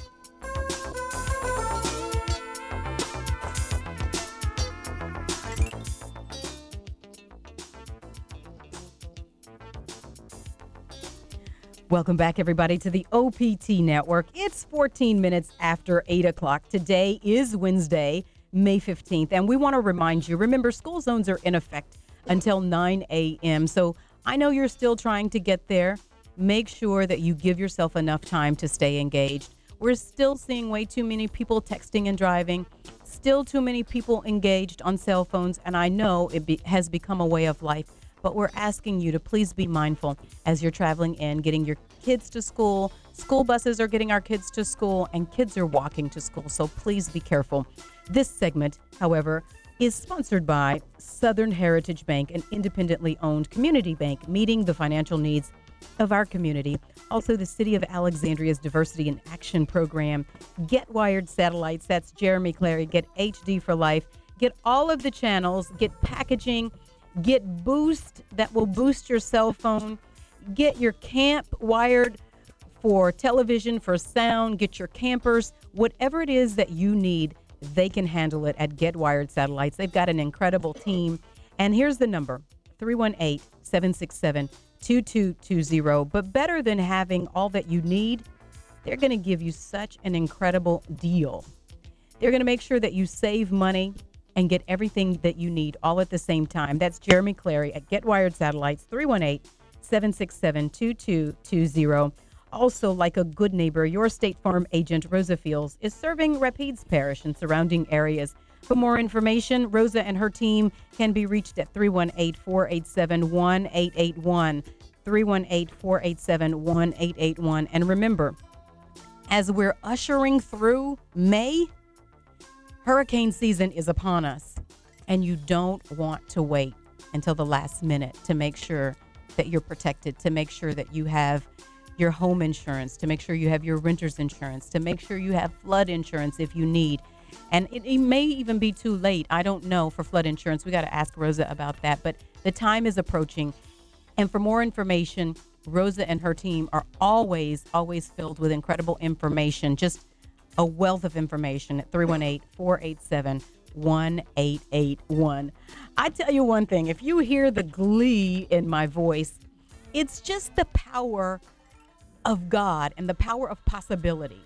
Welcome back, everybody, to the O P T Network. It's fourteen minutes after eight o'clock. Today is Wednesday, May fifteenth, and we want to remind you, remember, school zones are in effect until nine a.m., so I know you're still trying to get there. Make sure that you give yourself enough time to stay engaged. We're still seeing way too many people texting and driving, still too many people engaged on cell phones, and I know it be, has become a way of life, but we're asking you to please be mindful as you're traveling in, getting your kids to school. School buses are getting our kids to school, and kids are walking to school, so please be careful. This segment, however, is sponsored by Southern Heritage Bank, an independently owned community bank meeting the financial needs of our community. Also, the City of Alexandria's Diversity in Action program. Get Wired Satellites. That's Jeremy Clary. Get H D for Life. Get all of the channels. Get packaging. Get Boost that will boost your cell phone. Get your camp wired for television, for sound. Get your campers. Whatever it is that you need, they can handle it at Get Wired Satellites. They've got an incredible team. And here's the number, three one eight, seven six seven, two two two zero. But better than having all that you need, they're going to give you such an incredible deal. They're going to make sure that you save money and get everything that you need all at the same time. That's Jeremy Clary at Get Wired Satellites, three one eight, seven six seven, two two two zero. Also, like a good neighbor, your State Farm agent, Rosa Fields, is serving Rapides Parish and surrounding areas. For more information, Rosa and her team can be reached at three one eight, four eight seven, one eight eight one, three one eight, four eight seven, one eight eight one. And remember, as we're ushering through May, hurricane season is upon us, and you don't want to wait until the last minute to make sure that you're protected, to make sure that you have your home insurance, to make sure you have your renter's insurance, to make sure you have flood insurance if you need. And it, it may even be too late. I don't know for flood insurance. We got to ask Rosa about that. But the time is approaching. And for more information, Rosa and her team are always, always filled with incredible information. Just a wealth of information at three one eight, four eight seven, one eight eight one. I tell you one thing, if you hear the glee in my voice, it's just the power of God and the power of possibility.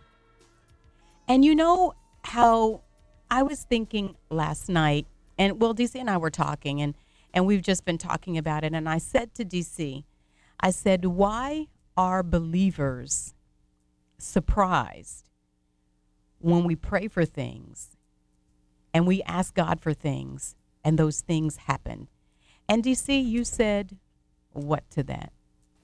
And you know how I was thinking last night, and well, D C and I were talking, and, and we've just been talking about it. And I said to D C, I said, why are believers surprised when we pray for things and we ask God for things and those things happen? And D C, you said what to that?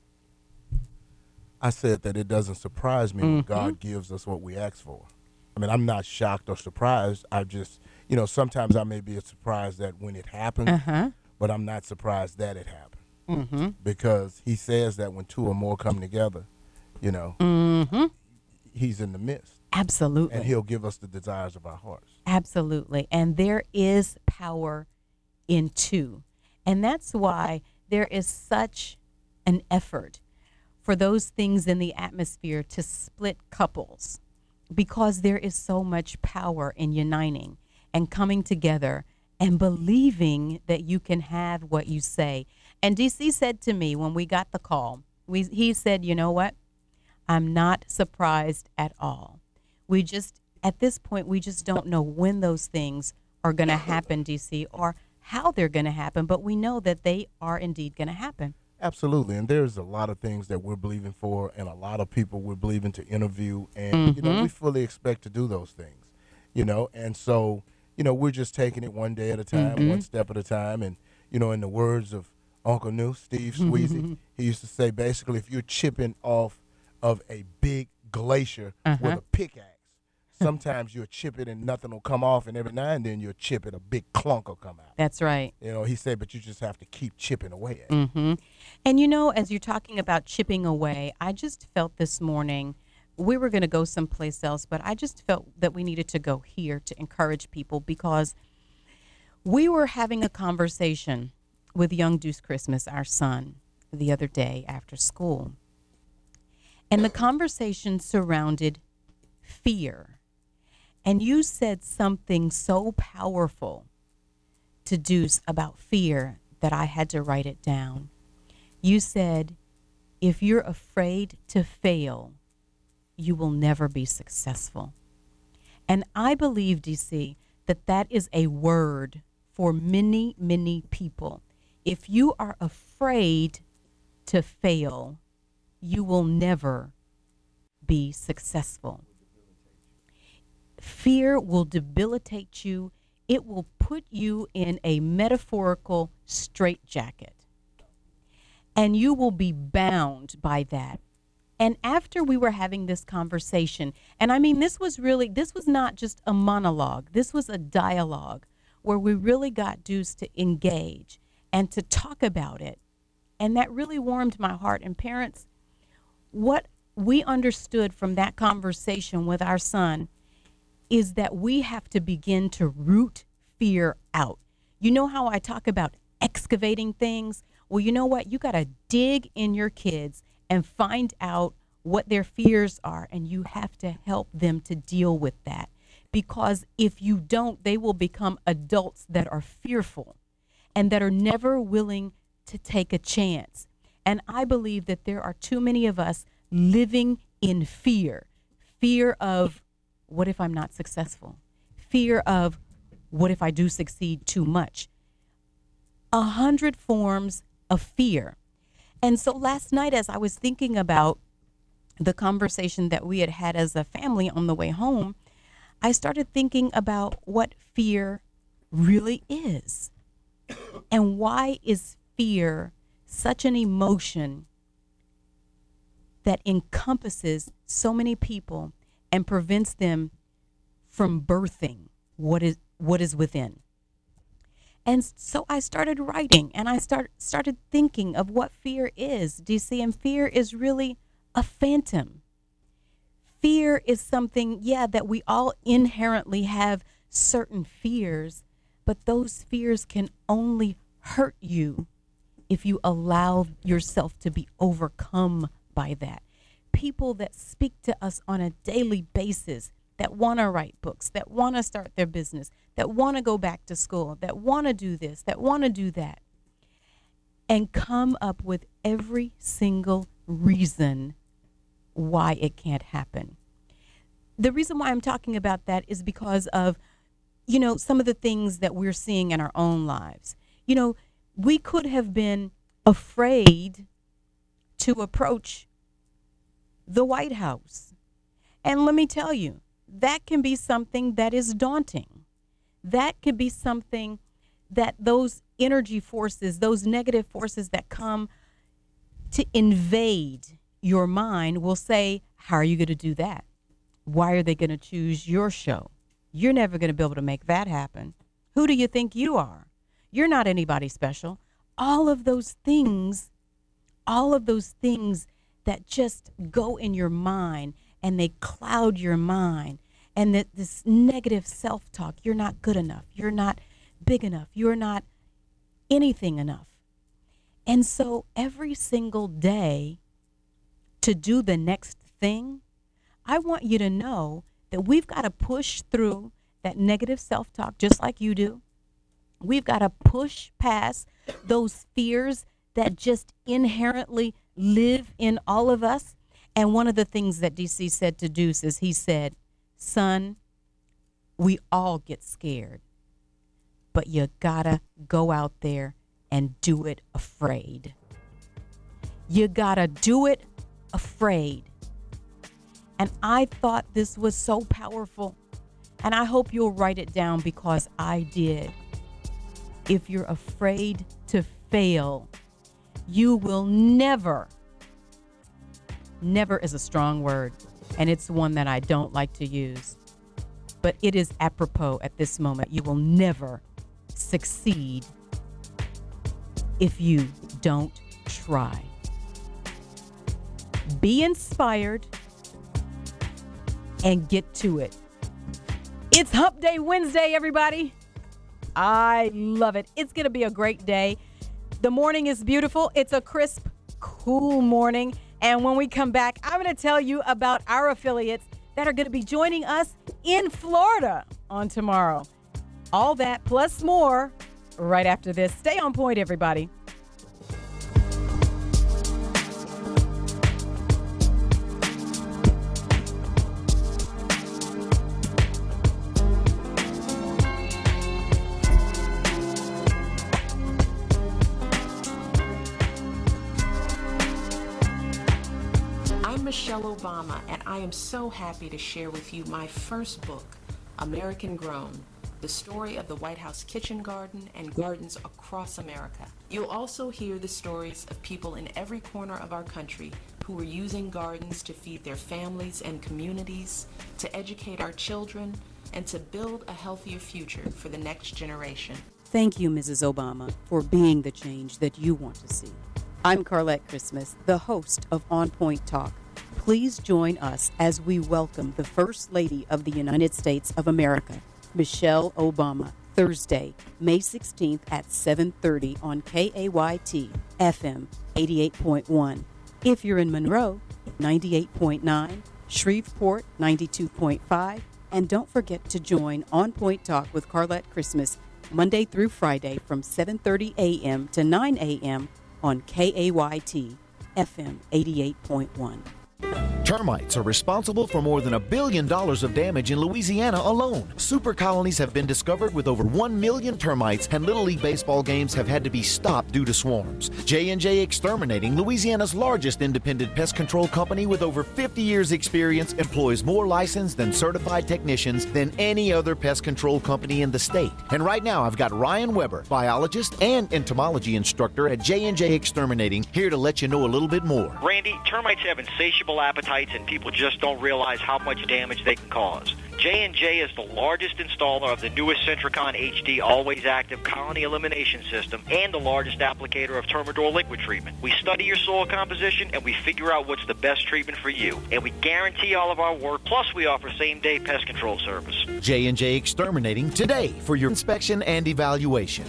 I said that it doesn't surprise me Mm-hmm. when God gives us what we ask for. I mean, I'm not shocked or surprised. I just, you know, sometimes I may be surprised that when it happens, Uh-huh. but I'm not surprised that it happened. Mm-hmm. Because he says that when two or more come together, you know, Mm-hmm. he's in the midst. Absolutely. And he'll give us the desires of our hearts. Absolutely. And there is power in two. And that's why there is such an effort for those things in the atmosphere to split couples, because there is so much power in uniting and coming together and believing that you can have what you say. And D C said to me when we got the call, we, he said, you know what? I'm not surprised at all. We just, at this point, we just don't know when those things are going to happen, D C, or how they're going to happen, but we know that they are indeed going to happen. Absolutely. And there's a lot of things that we're believing for, and a lot of people we're believing to interview. And, you know, Mhm. we fully expect to do those things, you know. And so, you know, we're just taking it one day at a time, Mhm. one step at a time. And, you know, in the words of Uncle New, Steve Sweezy, he used to say, basically, if you're chipping off of a big glacier with Uh-huh. a pickaxe, sometimes you'll chip it and nothing will come off, and every now and then you'll chip it, a big clunk will come out. That's right. You know, he said, but you just have to keep chipping away at it. Mm-hmm. And, you know, as you're talking about chipping away, I just felt this morning, we were going to go someplace else, but I just felt that we needed to go here to encourage people, because we were having a conversation with young Deuce Christmas, our son, the other day after school. And the conversation surrounded fear. And you said something so powerful to Deuce about fear that I had to write it down. You said, if you're afraid to fail, you will never be successful. And I believe, D C, that that is a word for many, many people. If you are afraid to fail, you will never be successful. Fear will debilitate you. It will put you in a metaphorical straitjacket. And you will be bound by that. And after we were having this conversation, and I mean, this was really, this was not just a monologue. This was a dialogue where we really got Deuce to engage and to talk about it. And that really warmed my heart. And parents, what we understood from that conversation with our son is that we have to begin to root fear out. You know how I talk about excavating things? Well, you know what? You got to dig in your kids and find out what their fears are, and you have to help them to deal with that. Because if you don't, they will become adults that are fearful and that are never willing to take a chance. And I believe that there are too many of us living in fear. Fear of, what if I'm not successful? Fear of, what if I do succeed too much? A hundred forms of fear. And so last night, as I was thinking about the conversation that we had had as a family on the way home, I started thinking about what fear really is. And why is fear such an emotion that encompasses so many people and prevents them from birthing what is what is within? And so I started writing, and I start, started thinking of what fear is, D C, and fear is really a phantom. Fear is something, yeah, that we all inherently have certain fears, but those fears can only hurt you if you allow yourself to be overcome by that. People that speak to us on a daily basis, that want to write books, that want to start their business, that want to go back to school, that want to do this, that want to do that, and come up with every single reason why it can't happen. The reason why I'm talking about that is because of, you know, some of the things that we're seeing in our own lives. You know, we could have been afraid to approach the White House. And let me tell you, that can be something that is daunting. That could be something that those energy forces, those negative forces that come to invade your mind will say, how are you going to do that? Why are they going to choose your show? You're never going to be able to make that happen. Who do you think you are? You're not anybody special. All of those things, all of those things that just go in your mind and they cloud your mind, and that this negative self-talk, you're not good enough, you're not big enough, you're not anything enough. And so every single day to do the next thing, I want you to know that we've got to push through that negative self-talk just like you do. We've got to push past those fears that just inherently live in all of us. And one of the things that D C said to Deuce is he said, son, we all get scared, but you gotta go out there and do it afraid. You gotta do it afraid. And I thought this was so powerful, and I hope you'll write it down because I did. If you're afraid to fail, you will never Never is a strong word, and it's one that I don't like to use, but it is apropos at this moment. You will never succeed if you don't try. Be inspired and get to it. It's Hump Day Wednesday, everybody. I love it. It's going to be a great day. The morning is beautiful. It's a crisp, cool morning. And when we come back, I'm going to tell you about our affiliates that are going to be joining us in Florida on tomorrow. All that plus more right after this. Stay on point, everybody. Michelle Obama, and I am so happy to share with you my first book, American Grown, the story of the White House kitchen garden and gardens across America. You'll also hear the stories of people in every corner of our country who are using gardens to feed their families and communities, to educate our children, and to build a healthier future for the next generation. Thank you, Missus Obama, for being the change that you want to see. I'm Carlette Christmas, the host of On Point Talk. Please join us as we welcome the First Lady of the United States of America, Michelle Obama, Thursday, May sixteenth at seven thirty on K A Y T F M eighty-eight point one. If you're in Monroe, ninety-eight point nine, Shreveport, ninety-two point five, and don't forget to join On Point Talk with Carlette Christmas Monday through Friday from seven thirty a.m. to nine a.m. on K A Y T F M eighty-eight point one. Termites are responsible for more than a billion dollars of damage in Louisiana alone. Super colonies have been discovered with over one million termites, and Little League baseball games have had to be stopped due to swarms. J and J Exterminating, Louisiana's largest independent pest control company with over fifty years experience, employs more licensed and certified technicians than any other pest control company in the state. And right now I've got Ryan Weber, biologist and entomology instructor at J and J Exterminating, here to let you know a little bit more. Randy, termites have insatiable appetites, and people just don't realize how much damage they can cause. J and J is the largest installer of the newest Centricon H D Always Active Colony Elimination System and the largest applicator of Termador liquid treatment. We study your soil composition and we figure out what's the best treatment for you. And we guarantee all of our work, plus we offer same-day pest control service. J and J Exterminating today for your inspection and evaluation.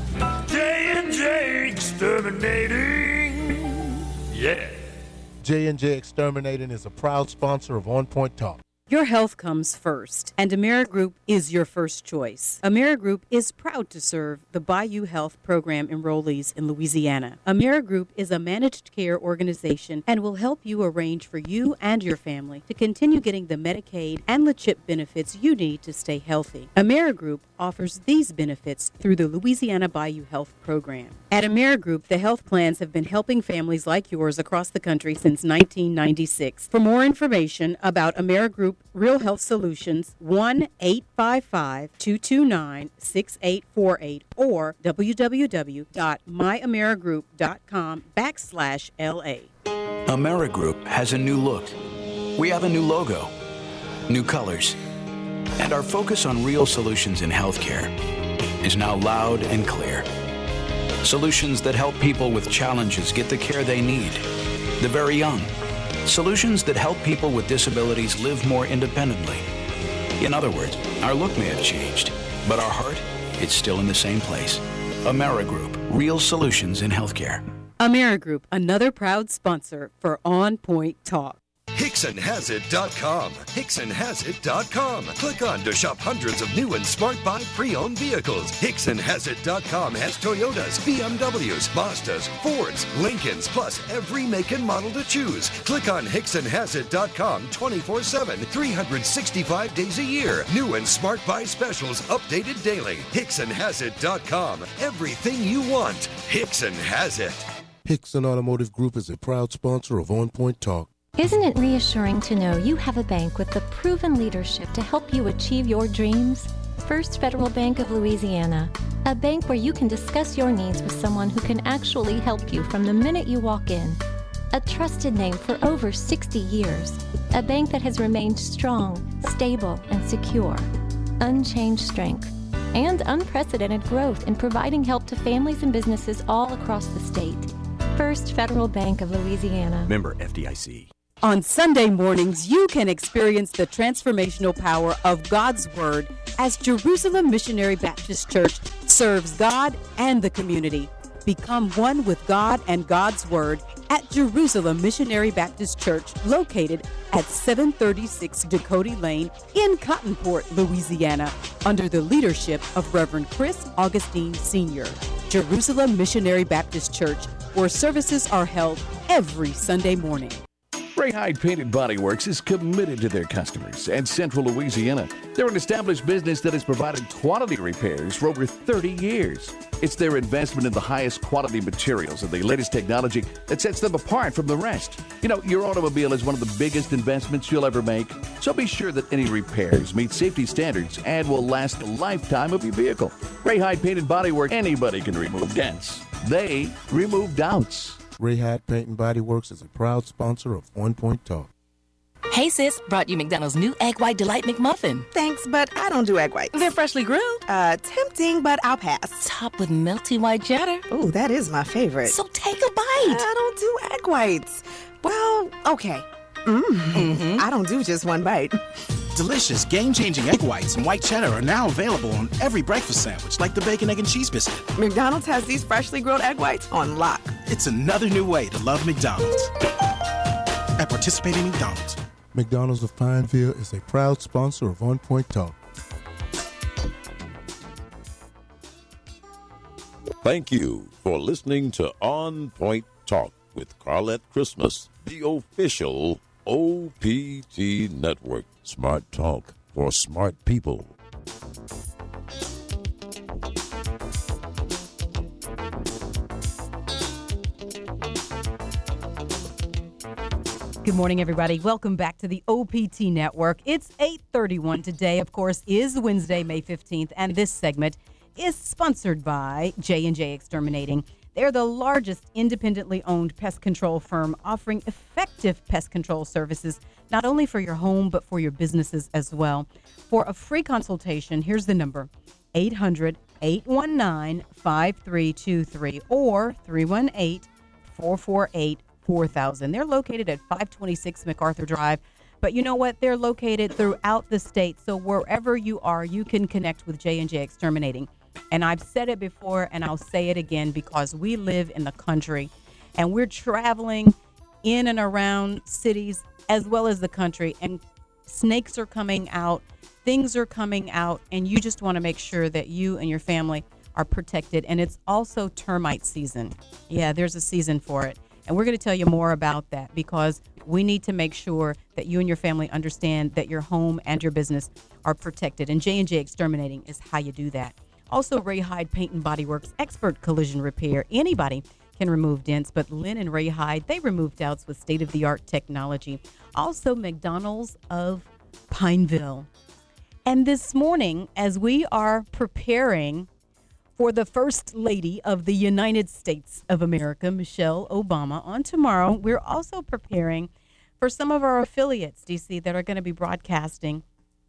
J and J Exterminating. Yeah. J and J Exterminating is a proud sponsor of On Point Talk. Your health comes first, and AmeriGroup is your first choice. AmeriGroup is proud to serve the Bayou Health Program enrollees in Louisiana. AmeriGroup is a managed care organization and will help you arrange for you and your family to continue getting the Medicaid and the CHIP benefits you need to stay healthy. AmeriGroup offers these benefits through the Louisiana Bayou Health Program. At AmeriGroup, the health plans have been helping families like yours across the country since nineteen ninety-six. For more information about AmeriGroup Real Health Solutions, one eight five five, two two nine, six eight four eight or www.myamerigroup.com backslash LA. AmeriGroup has a new look. We have a new logo, new colors, and our focus on real solutions in healthcare is now loud and clear. Solutions that help people with challenges get the care they need, the very young. Solutions that help people with disabilities live more independently. In other words, our look may have changed, but our heart, it's still in the same place. AmeriGroup, real solutions in healthcare. AmeriGroup, another proud sponsor for On Point Talk. Hickson Has It dot com. Hickson Has It dot com. Click on to shop hundreds of new and smart buy pre-owned vehicles. Hickson Has It dot com has Toyotas, B M Ws, Mazdas, Fords, Lincolns, plus every make and model to choose. Click on Hickson Has It dot com twenty-four seven, three hundred sixty-five days a year. New and smart buy specials updated daily. Hickson Has It dot com. Everything you want. Hickson has it. Hickson Automotive Group is a proud sponsor of On Point Talk. Isn't it reassuring to know you have a bank with the proven leadership to help you achieve your dreams? First Federal Bank of Louisiana, a bank where you can discuss your needs with someone who can actually help you from the minute you walk in. A trusted name for over sixty years, a bank that has remained strong, stable, and secure. Unchanged strength and unprecedented growth in providing help to families and businesses all across the state. First Federal Bank of Louisiana. Member F D I C. On Sunday mornings, you can experience the transformational power of God's Word as Jerusalem Missionary Baptist Church serves God and the community. Become one with God and God's Word at Jerusalem Missionary Baptist Church, located at seven thirty-six Dakota Lane in Cottonport, Louisiana, under the leadership of Reverend Chris Augustine Senior Jerusalem Missionary Baptist Church, where services are held every Sunday morning. Ray Hyde Painted Body Works is committed to their customers and Central Louisiana. They're an established business that has provided quality repairs for over thirty years. It's their investment in the highest quality materials and the latest technology that sets them apart from the rest. You know, your automobile is one of the biggest investments you'll ever make, so be sure that any repairs meet safety standards and will last the lifetime of your vehicle. Ray Hyde Paint and Body Works, anybody can remove dents. They remove doubts. Ray Hyde Paint and Body Works is a proud sponsor of On Point Talk. Hey sis, brought you McDonald's new Egg White Delight McMuffin. Thanks, but I don't do egg whites. They're freshly grilled. Uh, tempting, but I'll pass. Topped with melty white cheddar. Ooh, that is my favorite. So take a bite. I don't do egg whites. Well, okay. Mm. Mm-hmm. I don't do just one bite. Delicious, game-changing egg whites and white cheddar are now available on every breakfast sandwich, like the bacon, egg, and cheese biscuit. McDonald's has these freshly grilled egg whites on lock. It's another new way to love McDonald's. At participating McDonald's. McDonald's of Pineville is a proud sponsor of On Point Talk. Thank you for listening to On Point Talk with Carlette Christmas, the official O P T Network. Smart talk for smart people. Good morning, everybody. Welcome back to the O P T Network. It's eight thirty-one today, of course, is Wednesday, May fifteenth, and this segment is sponsored by J and J Exterminating. They're the largest independently owned pest control firm offering effective pest control services, not only for your home, but for your businesses as well. For a free consultation, here's the number, eight hundred, eight one nine, five three two three or three one eight, four four eight, four thousand. They're located at five twenty-six MacArthur Drive, but you know what? They're located throughout the state, so wherever you are, you can connect with J and J Exterminating. And I've said it before, and I'll say it again, because we live in the country, and we're traveling in and around cities as well as the country, and snakes are coming out, things are coming out, and you just want to make sure that you and your family are protected. And it's also termite season. Yeah, there's a season for it. And we're going to tell you more about that, because we need to make sure that you and your family understand that your home and your business are protected. And J and J Exterminating is how you do that. Also, Ray Hyde Paint and Body Works, expert collision repair. Anybody can remove dents, but Lynn and Ray Hyde, they remove doubts with state-of-the-art technology. Also, McDonald's of Pineville. And this morning, as we are preparing for the First Lady of the United States of America, Michelle Obama, on tomorrow, we're also preparing for some of our affiliates, D C, that are going to be broadcasting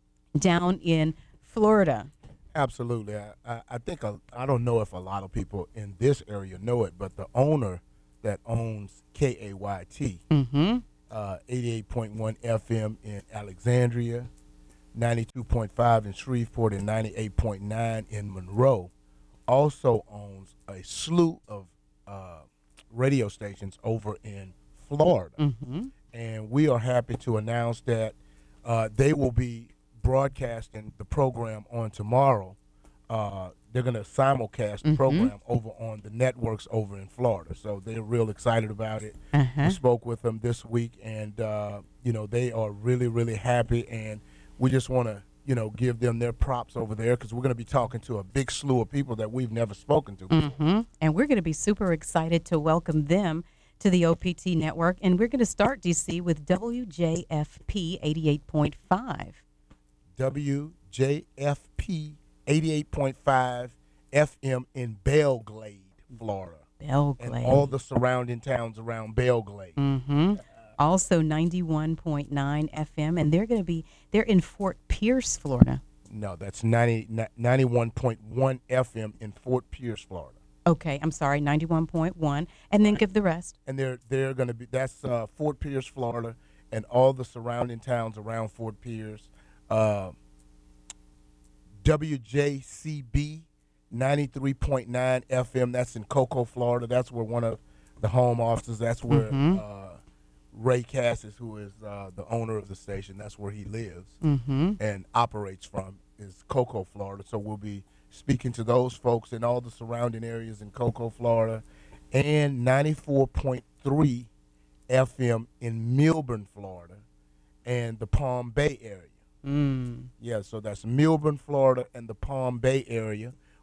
down in Florida. Absolutely. I, I, I think, a, I don't know if a lot of people in this area know it, but the owner that owns K A Y T, mm-hmm. uh, eighty-eight point one F M in Alexandria, ninety-two point five in Shreveport, and ninety-eight point nine in Monroe, also owns a slew of uh, radio stations over in Florida. Mm-hmm. And we are happy to announce that uh, they will be broadcasting the program on tomorrow. Uh, they're going to simulcast the mm-hmm. program over on the networks over in Florida. So they're real excited about it. Uh-huh. We spoke with them this week, and, uh, you know, they are really, really happy. And we just want to, you know, give them their props over there, because we're going to be talking to a big slew of people that we've never spoken to before. Mm-hmm. And we're going to be super excited to welcome them to the O P T Network. And we're going to start, D C, with W J F P eighty-eight point five. W J F P eighty-eight point five F M in Belle Glade, Florida. Belle Glade. And all the surrounding towns around Belle Glade. Mm-hmm. Also ninety-one point nine F M, and they're going to be, they're in Fort Pierce, Florida. No, that's ninety, ninety-one point one F M in Fort Pierce, Florida. Okay, I'm sorry, ninety-one point one, and then give the rest. And they're they're going to be, that's uh, Fort Pierce, Florida, and all the surrounding towns around Fort Pierce. Uh, W J C B ninety-three point nine F M, that's in Cocoa, Florida. That's where one of the home offices, that's where mm-hmm. uh, Ray Cassis, who is uh, the owner of the station, that's where he lives mm-hmm. and operates from, is Cocoa, Florida. So we'll be speaking to those folks in all the surrounding areas in Cocoa, Florida, and ninety-four point three F M in Milburn, Florida, and the Palm Bay area. Mm. Yeah, so that's Milburn, Florida, and the Palm Bay area.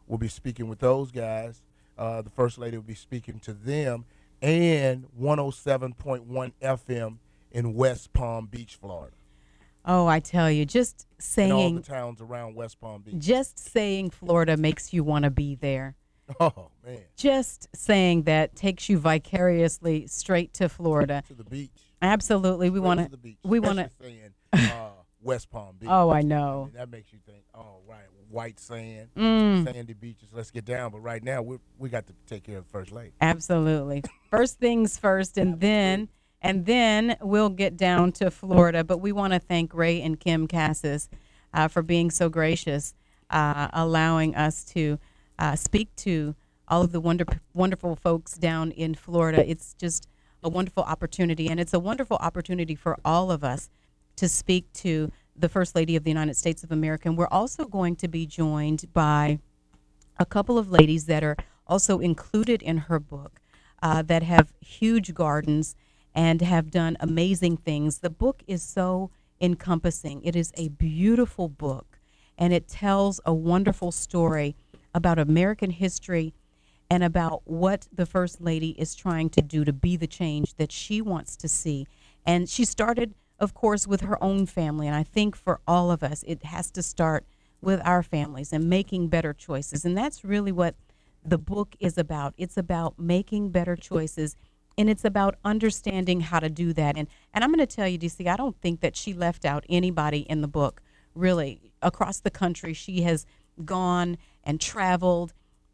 we'll be speaking with those guys. Uh, the First Lady will be speaking to them, and one oh seven point one F M in West Palm Beach, Florida. Oh, I tell you, just saying. And all the towns around West Palm Beach. Just saying Florida makes you want to be there. Oh, man. Just saying that takes you vicariously straight to Florida. To the beach. Absolutely. We want to. We want to. saying uh, West Palm Beach. Oh, I know. I mean, that makes you think, oh, right, white sand, Mm. sandy beaches, let's get down. But right now, we we got to take care of the First Lady. Absolutely. First things first, and then and then we'll get down to Florida. But we want to thank Ray and Kim Cassis uh, for being so gracious, uh, allowing us to uh, speak to all of the wonder, wonderful folks down in Florida. It's just a wonderful opportunity, and it's a wonderful opportunity for all of us to speak to the First Lady of the United States of America. And we're also going to be joined by a couple of ladies that are also included in her book uh, that have huge gardens and have done amazing things. The book is so encompassing. It is a beautiful book, and it tells a wonderful story about American history and about what the First Lady is trying to do to be the change that she wants to see. And she started, of course, with her own family. And I think for all of us, it has to start with our families and making better choices. And that's really what the book is about. It's about making better choices, and it's about understanding how to do that. And and I'm going to tell you, D C, I don't think that she left out anybody in the book, really. Across the country, she has gone and traveled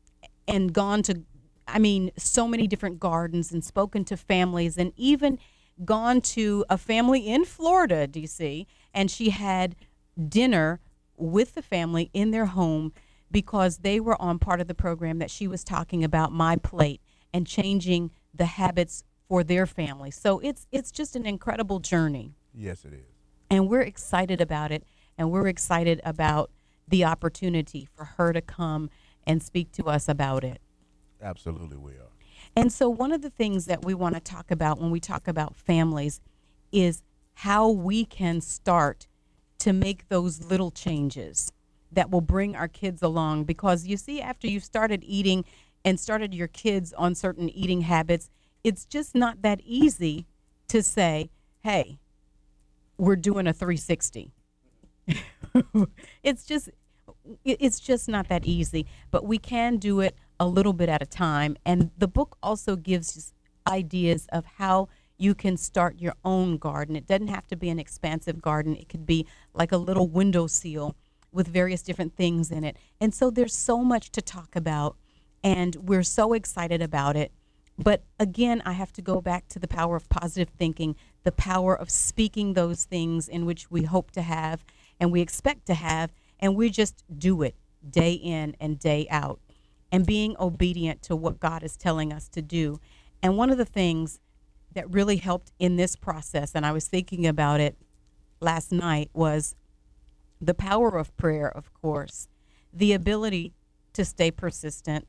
and gone to, I mean, so many different gardens and spoken to families, and even gone to a family in Florida, D C, and she had dinner with the family in their home because they were on part of the program that she was talking about, My Plate, and changing the habits for their family. So it's it's just an incredible journey. Yes, it is. And we're excited about it, and we're excited about the opportunity for her to come and speak to us about it. Absolutely, we are. And so one of the things that we want to talk about when we talk about families is how we can start to make those little changes that will bring our kids along. Because you see, after you've started eating and started your kids on certain eating habits, it's just not that easy to say, hey, we're doing a three sixty. It's just it's just not that easy, but we can do it a little bit at a time. And the book also gives us ideas of how you can start your own garden. It doesn't have to be an expansive garden. It could be like a little windowsill with various different things in it. And so there's so much to talk about, and we're so excited about it. But again, I have to go back to the power of positive thinking, the power of speaking those things in which we hope to have and we expect to have, and we just do it day in and day out, and being obedient to what God is telling us to do. And one of the things that really helped in this process, and I was thinking about it last night, was the power of prayer, of course, the ability to stay persistent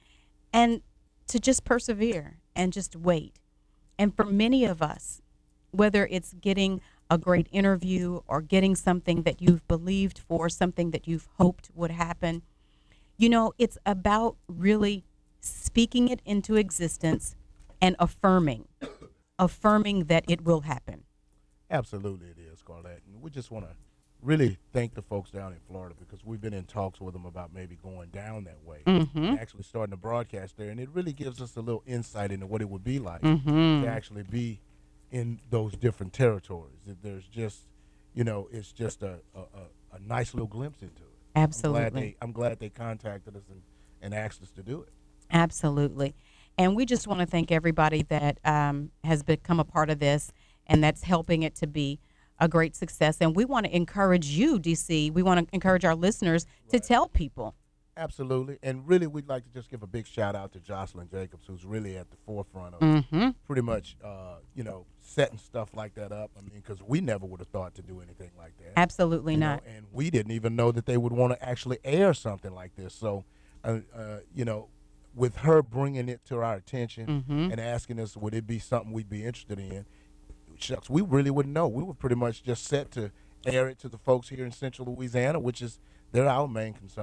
and to just persevere and just wait. And for many of us, whether it's getting a great interview or getting something that you've believed for, something that you've hoped would happen, you know, it's about really speaking it into existence and affirming, affirming that it will happen. Absolutely it is, Carlette. And we just want to really thank the folks down in Florida, because we've been in talks with them about maybe going down that way, Mhm. and actually starting to broadcast there. And it really gives us a little insight into what it would be like Mhm. to actually be in those different territories. That there's just, you know, it's just a, a, a, a nice little glimpse into it. Absolutely. I'm glad they, I'm glad they contacted us and, and asked us to do it. Absolutely. And we just want to thank everybody that um, has become a part of this and that's helping it to be a great success. And we want to encourage you, D C. We want to encourage our listeners to tell people. Absolutely. And really, we'd like to just give a big shout out to Jocelyn Jacobs, who's really at the forefront of Mhm. pretty much, uh, you know, setting stuff like that up. I mean, because we never would have thought to do anything like that. Absolutely You not. know, and we didn't even know that they would want to actually air something like this. So, uh, uh, you know, with her bringing it to our attention Mhm. and asking us, would it be something we'd be interested in? Shucks, we really wouldn't know. We were pretty much just set to air it to the folks here in Central Louisiana, which is they're our main concern.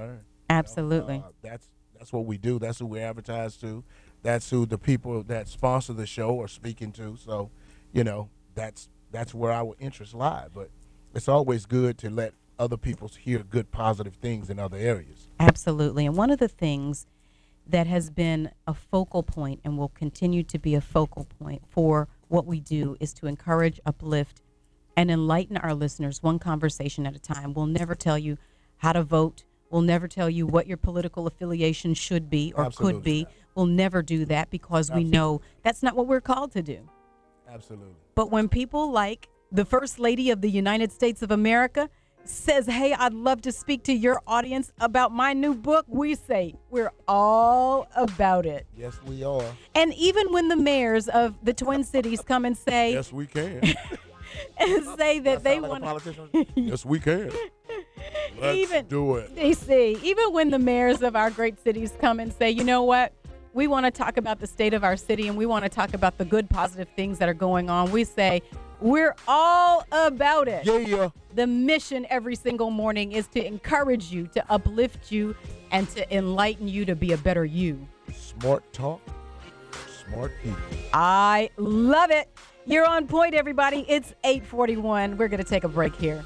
Absolutely. Uh, that's that's what we do. That's who we advertise to. That's who the people that sponsor the show are speaking to. So, you know, that's that's where our interests lie. But it's always good to let other people hear good, positive things in other areas. Absolutely. And one of the things that has been a focal point and will continue to be a focal point for what we do is to encourage, uplift, and enlighten our listeners one conversation at a time. We'll never tell you how to vote. We'll never tell you what your political affiliation should be or Absolutely could be. not. We'll never do that because Absolutely. we know that's not what we're called to do. Absolutely. But when people like the First Lady of the United States of America says, hey, I'd love to speak to your audience about my new book, we say we're all about it. Yes, we are. And even when the mayors of the Twin Cities come and say, Yes, we can. and say that they like want politician? Yes, we can. Let's even do it. D C, even when the mayors of our great cities come and say, you know what, we want to talk about the state of our city and we want to talk about the good, positive things that are going on, we say we're all about it. Yeah, yeah. The mission every single morning is to encourage you, to uplift you, and to enlighten you to be a better you. Smart talk, smart people. I love it. You're on point, everybody. It's eight forty-one. We're going to take a break here.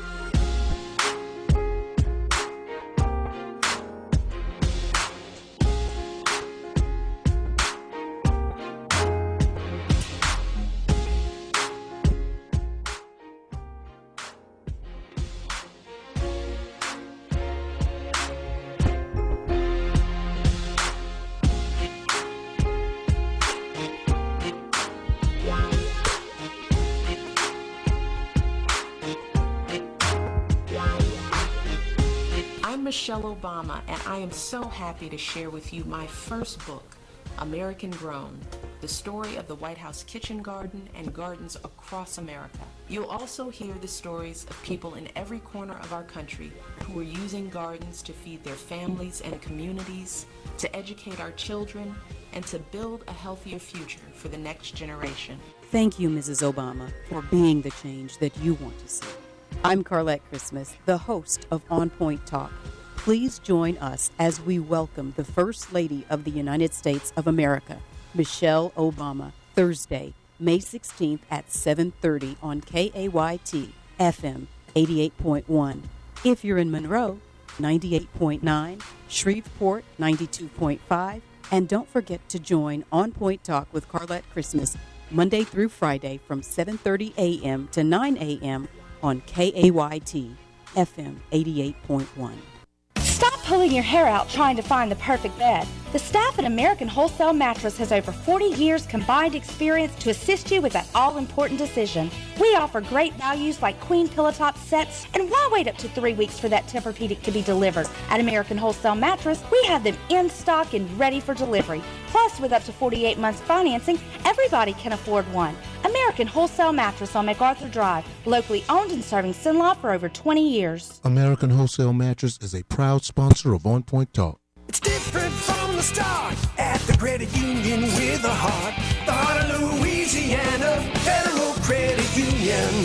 I'm Michelle Obama, and I am so happy to share with you my first book, American Grown, the story of the White House kitchen garden and gardens across America. You'll also hear the stories of people in every corner of our country who are using gardens to feed their families and communities, to educate our children, and to build a healthier future for the next generation. Thank you, Missus Obama, for being the change that you want to see. I'm Carlette Christmas, the host of On Point Talk. Please join us as we welcome the First Lady of the United States of America, Michelle Obama, Thursday, May sixteenth at seven thirty on K A Y T F M eighty-eight point one. If you're in Monroe, ninety-eight point nine, Shreveport, ninety-two point five, and don't forget to join On Point Talk with Carlette Christmas Monday through Friday from seven thirty a.m. to nine a.m. on K A Y T F M eighty-eight point one. Stop pulling your hair out trying to find the perfect bed. The staff at American Wholesale Mattress has over forty years combined experience to assist you with that all-important decision. We offer great values like queen pillow top sets, and why wait up to three weeks for that Tempur-Pedic to be delivered? At American Wholesale Mattress, we have them in stock and ready for delivery. Plus, with up to forty-eight months financing, everybody can afford one. American Wholesale Mattress on MacArthur Drive, locally owned and serving Cenla for over twenty years. American Wholesale Mattress is a proud sponsor of On Point Talk. It's different from the start at the credit union with a heart. The heart of Louisiana Federal Credit Union.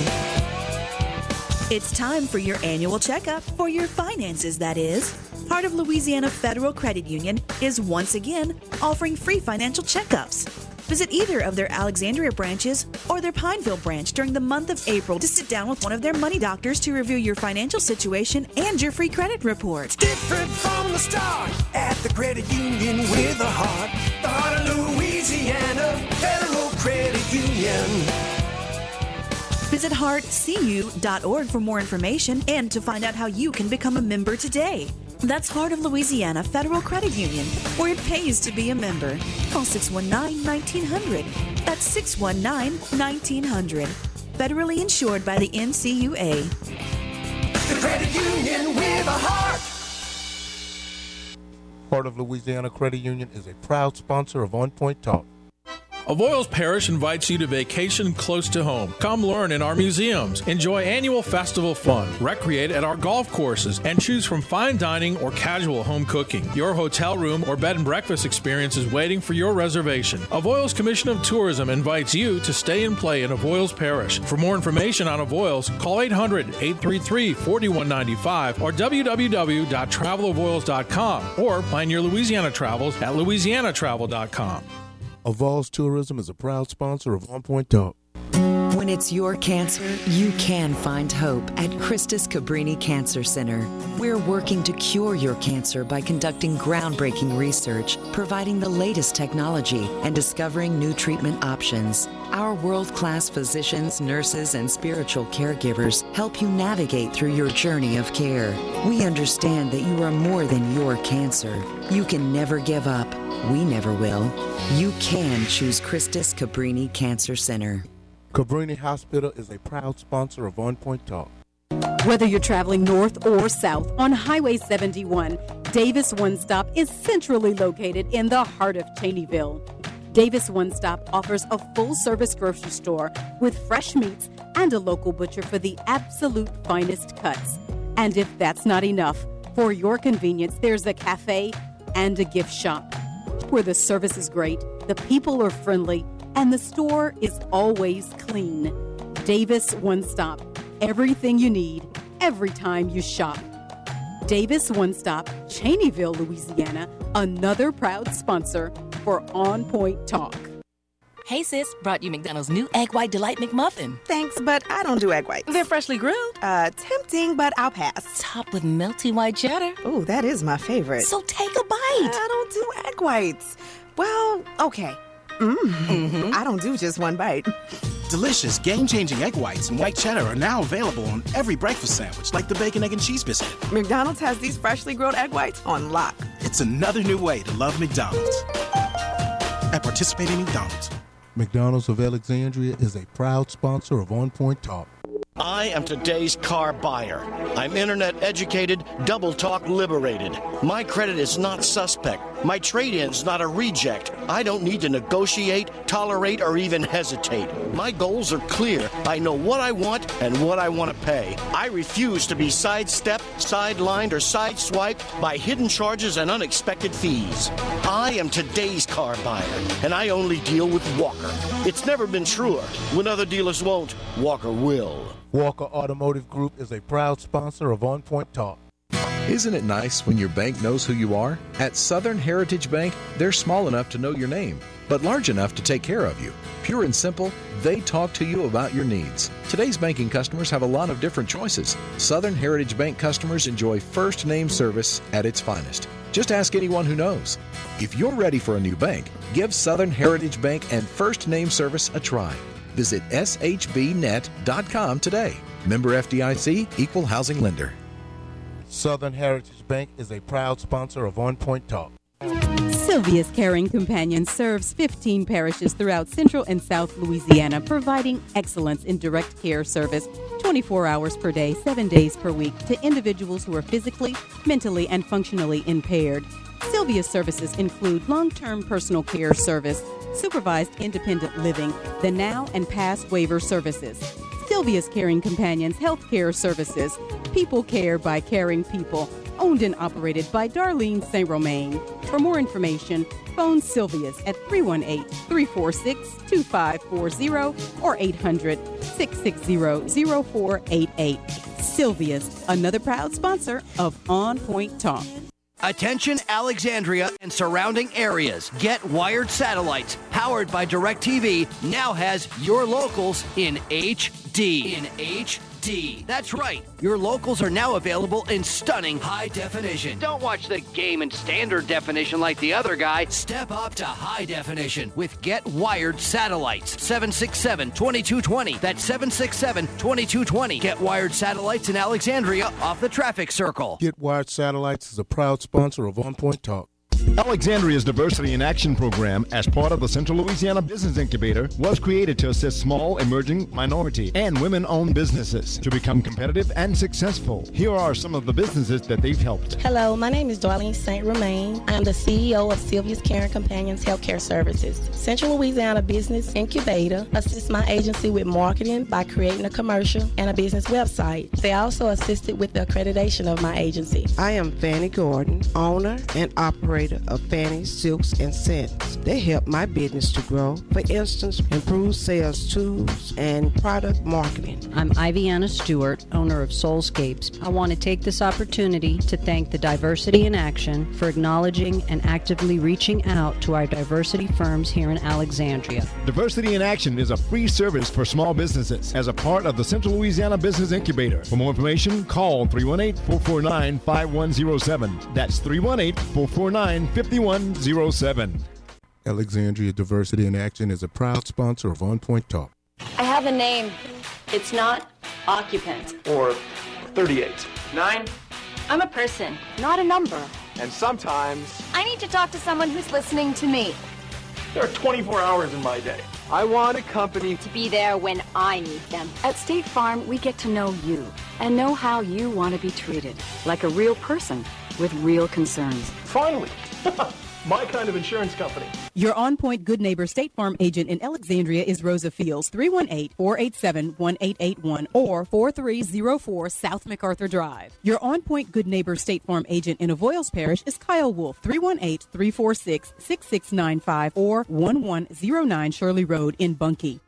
It's time for your annual checkup for your finances, that is. Heart of Louisiana Federal Credit Union is once again offering free financial checkups. Visit either of their Alexandria branches or their Pineville branch during the month of April to sit down with one of their money doctors to review your financial situation and your free credit report. Different from the start at the credit union with a heart. The heart of Louisiana Federal Credit Union. Visit heart c u dot org for more information and to find out how you can become a member today. That's Heart of Louisiana Federal Credit Union, where it pays to be a member. Call six one nine, nineteen hundred. That's six one nine, nineteen hundred. Federally insured by the N C U A. The credit union with a heart. Heart of Louisiana Credit Union is a proud sponsor of On Point Talk. Avoyelles Parish invites you to vacation close to home. Come learn in our museums, enjoy annual festival fun, recreate at our golf courses, and choose from fine dining or casual home cooking. Your hotel room or bed and breakfast experience is waiting for your reservation. Avoyelles Commission of Tourism invites you to stay and play in Avoyelles Parish. For more information on Avoyelles, call eight hundred, eight three three, four one nine five or w w w dot travel avoyelles dot com or plan your Louisiana travels at louisiana travel dot com. Avoyelles Tourism is a proud sponsor of On Point Talk. When it's your cancer, you can find hope at Christus Cabrini Cancer Center. We're working to cure your cancer by conducting groundbreaking research, providing the latest technology, and discovering new treatment options. Our world-class physicians, nurses, and spiritual caregivers help you navigate through your journey of care. We understand that you are more than your cancer. You can never give up. We never will. You can choose Christus Cabrini Cancer Center. Cabrini Hospital is a proud sponsor of On Point Talk. Whether you're traveling north or south on Highway seventy-one, Davis One Stop is centrally located in the heart of Cheneyville. Davis One Stop offers a full-service grocery store with fresh meats and a local butcher for the absolute finest cuts. And if that's not enough, for your convenience, there's a cafe and a gift shop where the service is great, the people are friendly, and the store is always clean. Davis One Stop. Everything you need, every time you shop. Davis One Stop, Cheneyville, Louisiana, another proud sponsor for On Point Talk. Hey sis, brought you McDonald's new Egg White Delight McMuffin. Thanks, but I don't do egg whites. They're freshly grilled. Uh, tempting, but I'll pass. Topped with melty white cheddar. Ooh, that is my favorite. So take a bite. I don't do egg whites. Well, okay. Mm. Mm-hmm. I don't do just one bite. Delicious, game-changing egg whites and white cheddar are now available on every breakfast sandwich, like the bacon, egg, and cheese biscuit. McDonald's has these freshly grilled egg whites on lock. It's another new way to love McDonald's. At participating McDonald's. McDonald's of Alexandria is a proud sponsor of On Point Talk. I am today's car buyer. I'm internet educated, double talk liberated. My credit is not suspect. My trade-in's not a reject. I don't need to negotiate, tolerate, or even hesitate. My goals are clear. I know what I want and what I want to pay. I refuse to be sidestepped, sidelined, or sideswiped by hidden charges and unexpected fees. I am today's car buyer, and I only deal with Walker. It's never been truer. When other dealers won't, Walker will. Walker Automotive Group is a proud sponsor of On Point Talk. Isn't it nice when your bank knows who you are? At Southern Heritage Bank, they're small enough to know your name, but large enough to take care of you. Pure and simple, they talk to you about your needs. Today's banking customers have a lot of different choices. Southern Heritage Bank customers enjoy first name service at its finest. Just ask anyone who knows. If you're ready for a new bank, give Southern Heritage Bank and first name service a try. Visit s h b net dot com today. Member F D I C, Equal Housing Lender. Southern Heritage Bank is a proud sponsor of On Point Talk. Sylvia's Caring Companion serves fifteen parishes throughout Central and South Louisiana, providing excellence in direct care service twenty-four hours per day, seven days per week to individuals who are physically, mentally, and functionally impaired. Sylvia's services include long-term personal care service, supervised independent living, the now and past waiver services. Sylvia's Caring Companions Healthcare Services, people care by caring people, owned and operated by Darlene Saint Romain. For more information, phone Sylvia's at three one eight, three four six, two five four zero or eight hundred, six six zero, zero four eight eight. Sylvia's, another proud sponsor of On Point Talk. Attention Alexandria and surrounding areas. Get Wired Satellites, powered by DirecTV, now has your locals in H D. In H D. That's right. Your locals are now available in stunning high definition. Don't watch the game in standard definition like the other guy. Step up to high definition with Get Wired Satellites. seven six seven, two two two zero. That's seven six seven, two two two zero. Get Wired Satellites in Alexandria off the traffic circle. Get Wired Satellites is a proud sponsor of On Point Talk. Alexandria's Diversity in Action program, as part of the Central Louisiana Business Incubator, was created to assist small, emerging, minority, and women-owned businesses to become competitive and successful. Here are some of the businesses that they've helped. Hello, my name is Darlene Saint Romain. I am the C E O of Sylvia's Caring Companions Healthcare Services. Central Louisiana Business Incubator assists my agency with marketing by creating a commercial and a business website. They also assisted with the accreditation of my agency. I am Fanny Gordon, owner and operator of Fanny Silks and Scents. They help my business to grow. For instance, improve sales tools and product marketing. I'm Iviana Stewart, owner of Soulscapes. I want to take this opportunity to thank the Diversity in Action for acknowledging and actively reaching out to our diversity firms here in Alexandria. Diversity in Action is a free service for small businesses as a part of the Central Louisiana Business Incubator. For more information, call three one eight, four four nine, five one zero seven. That's three one eight, four four nine, five one zero seven. Alexandria Diversity in Action is a proud sponsor of On Point Talk. I have a name. It's not occupant. Or thirty-eight. Nine. I'm a person, not a number. And sometimes I need to talk to someone who's listening to me. there are twenty-four hours in my day. I want a company To be there when I need them. At State Farm, we get to know you and know how you want to be treated, like a real person with real concerns. Finally, my kind of insurance company. Your On Point Good Neighbor State Farm agent in Alexandria is Rosa Fields, three one eight, four eight seven, one eight eight one or four three zero four South MacArthur Drive. Your On Point Good Neighbor State Farm agent in Avoyles Parish is Kyle Wolf, three one eight, three four six, six six nine five or one one zero nine Shirley Road in Bunkie.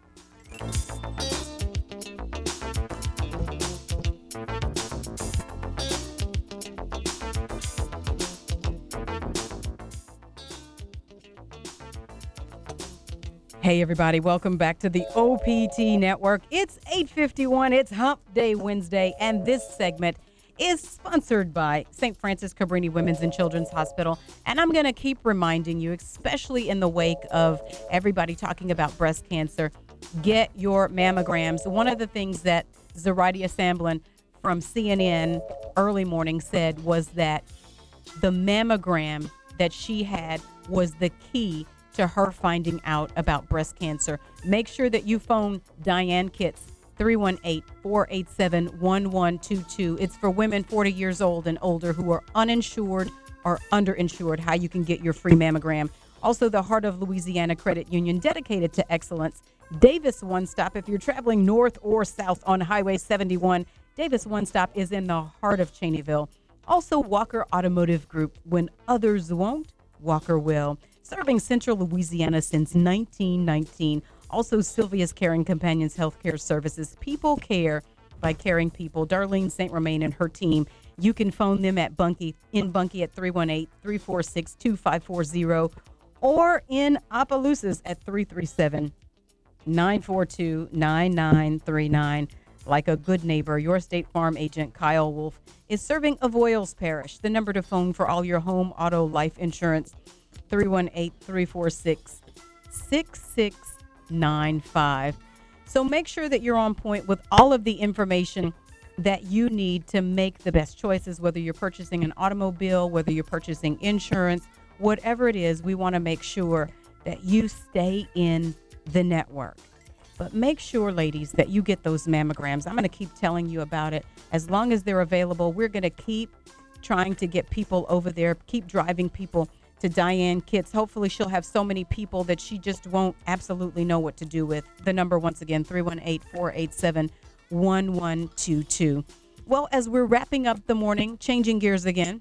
Hey everybody, welcome back to the O P T Network. It's eight fifty-one, it's Hump Day Wednesday, and this segment is sponsored by Saint Francis Cabrini Women's and Children's Hospital. And I'm going to keep reminding you, especially in the wake of everybody talking about breast cancer, get your mammograms. One of the things that Zaridia Samblin from C N N Early Morning said was that the mammogram that she had was the key to her finding out about breast cancer. Make sure that you phone Diane Kitts, three one eight, four eight seven, one one two two. It's for women forty years old and older who are uninsured or underinsured, how you can get your free mammogram. Also, the Heart of Louisiana Credit Union, dedicated to excellence. Davis One Stop, if you're traveling north or south on Highway seventy-one, Davis One Stop is in the heart of Cheneyville. Also, Walker Automotive Group, when others won't, Walker will. Serving Central Louisiana since nineteen nineteen. Also, Sylvia's Caring Companions Healthcare Services. People care by caring people. Darlene Saint Romain and her team. You can phone them at Bunkie, in Bunkie at three one eight, three four six, two five four zero or in Opelousas at three three seven, nine four two, nine nine three nine. Like a good neighbor, your State Farm agent, Kyle Wolf, is serving Avoyles Parish. The number to phone for all your home, auto, life insurance, three one eight, three four six, six six nine five. So make sure that you're on point with all of the information that you need to make the best choices, whether you're purchasing an automobile, whether you're purchasing insurance, whatever it is. We want to make sure that you stay in the network. But make sure, ladies, that you get those mammograms. I'm going to keep telling you about it. As long as they're available, we're going to keep trying to get people over there, keep driving people to Diane Kitts. Hopefully she'll have so many people that she just won't absolutely know what to do with. The number, once again, three one eight, four eight seven, one one two two. Well, as we're wrapping up the morning, changing gears again,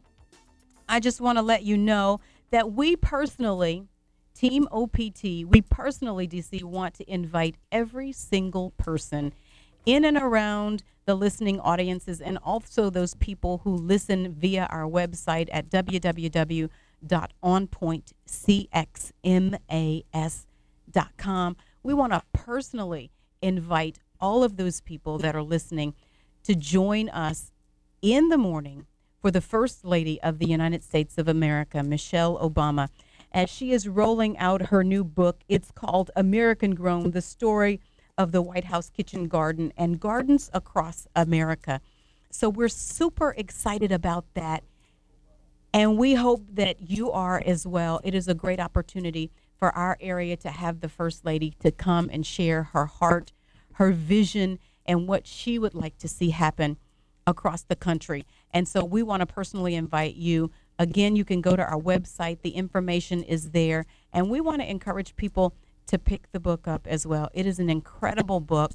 I just want to let you know that we personally, Team O P T, we personally, D C, want to invite every single person in and around the listening audiences, and also those people who listen via our website at w w w dot on point c x m a s dot com. We want to personally invite all of those people that are listening to join us in the morning for the First Lady of the United States of America, Michelle Obama, as she is rolling out her new book. It's called American Grown, the story of the White House kitchen garden and gardens across America. So we're super excited about that. And we hope that you are as well. It is a great opportunity for our area to have the First Lady to come and share her heart, her vision, and what she would like to see happen across the country. And so we want to personally invite you. Again, you can go to our website. The information is there. And we want to encourage people to pick the book up as well. It is an incredible book.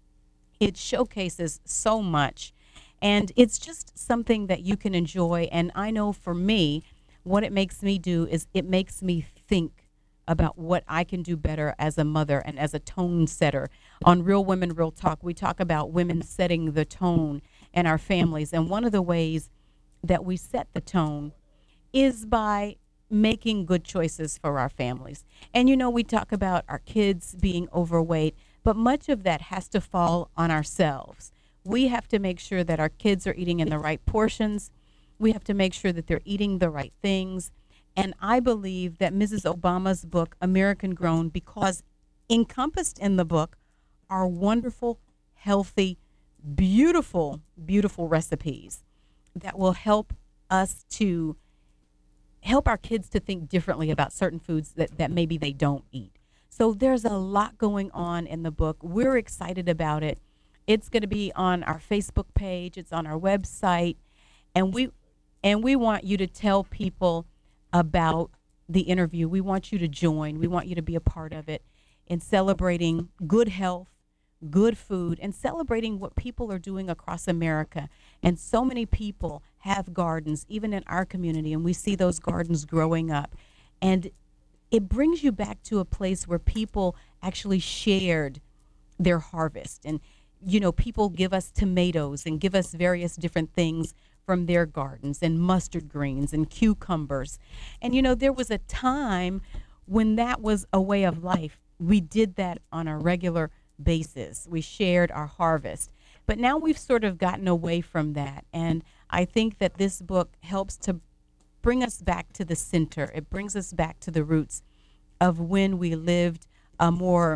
It showcases so much. And it's just something that you can enjoy. And I know for me, what it makes me do is it makes me think about what I can do better as a mother and as a tone setter. On Real Women, Real Talk, we talk about women setting the tone in our families. And one of the ways that we set the tone is by making good choices for our families. And, you know, we talk about our kids being overweight, but much of that has to fall on ourselves. We have to make sure that our kids are eating in the right portions. We have to make sure that they're eating the right things. And I believe that Missus Obama's book, American Grown, because encompassed in the book are wonderful, healthy, beautiful, beautiful recipes that will help us to help our kids to think differently about certain foods that, that maybe they don't eat. So there's a lot going on in the book. We're excited about it. It's going to be on our Facebook page. It's on our website. And we and we want you to tell people about the interview. We want you to join. We want you to be a part of it in celebrating good health, good food, and celebrating what people are doing across America. And so many people have gardens, even in our community, and we see those gardens growing up. And it brings you back to a place where people actually shared their harvest. And, you know, people give us tomatoes and give us various different things from their gardens, and mustard greens and cucumbers. And, you know, there was a time when that was a way of life. We did that on a regular basis. We shared our harvest. But now we've sort of gotten away from that. And I think that this book helps to bring us back to the center. It brings us back to the roots of when we lived a more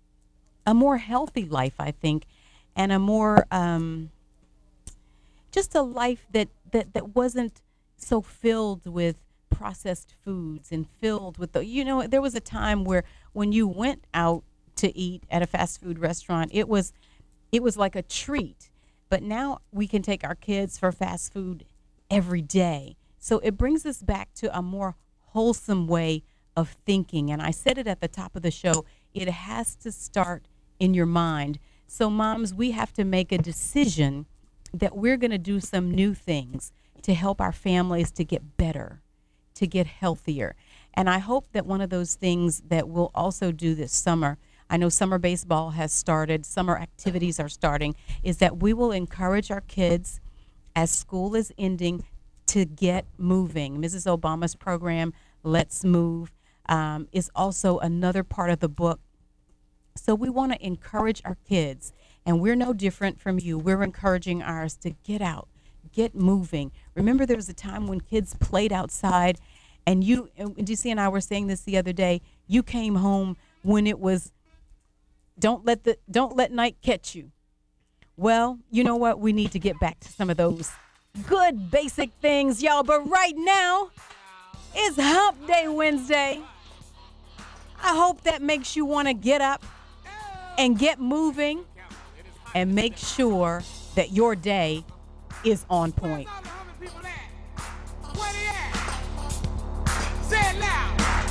a more healthy life, I think, and a more um, just a life that, that, that wasn't so filled with processed foods and filled with the, you know, there was a time where when you went out to eat at a fast food restaurant, it was it was like a treat. But now we can take our kids for fast food every day. So it brings us back to a more wholesome way of thinking. And I said it at the top of the show, it has to start in your mind. So moms, we have to make a decision that we're going to do some new things to help our families to get better, to get healthier. And I hope that one of those things that we'll also do this summer, I know summer baseball has started, summer activities are starting, is that we will encourage our kids as school is ending to get moving. Missus Obama's program, Let's Move, um, is also another part of the book. So we want to encourage our kids, and we're no different from you. We're encouraging ours to get out, get moving. Remember, there was a time when kids played outside, and you, and D C and I were saying this the other day, you came home when it was, don't let the, don't let night catch you. Well, you know what? We need to get back to some of those good basic things, y'all. But right now, it's Hump Day Wednesday. I hope that makes you want to get up and get moving and make sure that your day is on point. Say it loud.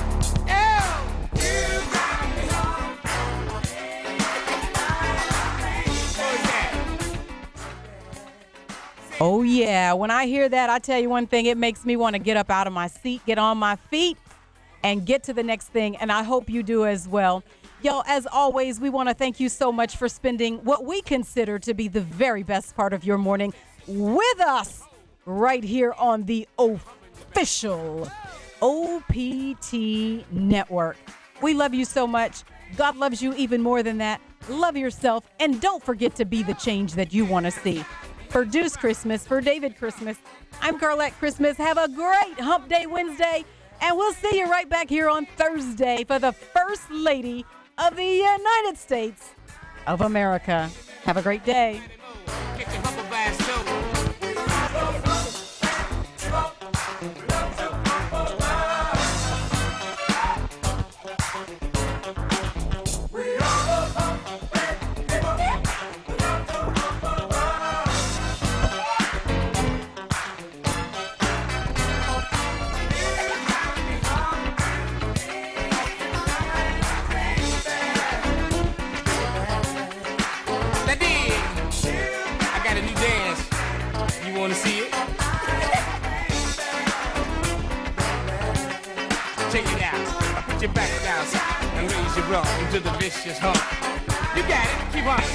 Oh, yeah. When I hear that, I tell you one thing, it makes me want to get up out of my seat, get on my feet, and get to the next thing. And I hope you do as well. Yo, as always, we want to thank you so much for spending what we consider to be the very best part of your morning with us right here on the official O P T Network. We love you so much. God loves you even more than that. Love yourself, and don't forget to be the change that you want to see. For Deuce Christmas, for David Christmas, I'm Carlette Christmas. Have a great Hump Day Wednesday, and we'll see you right back here on Thursday for the First Lady of the United States of America. Have a great day. Kick your humble ass over. your back down and raise your rump into the vicious hump. You got it. Keep on.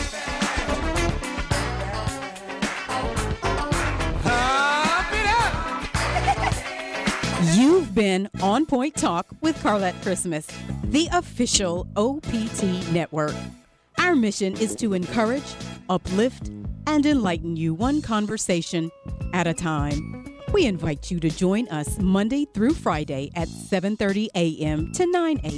Hump it up. You've been On Point Talk with Carlette Christmas, the official O P T network. Our mission is to encourage, uplift, and enlighten you one conversation at a time. We invite you to join us Monday through Friday at seven thirty a.m. to nine a.m.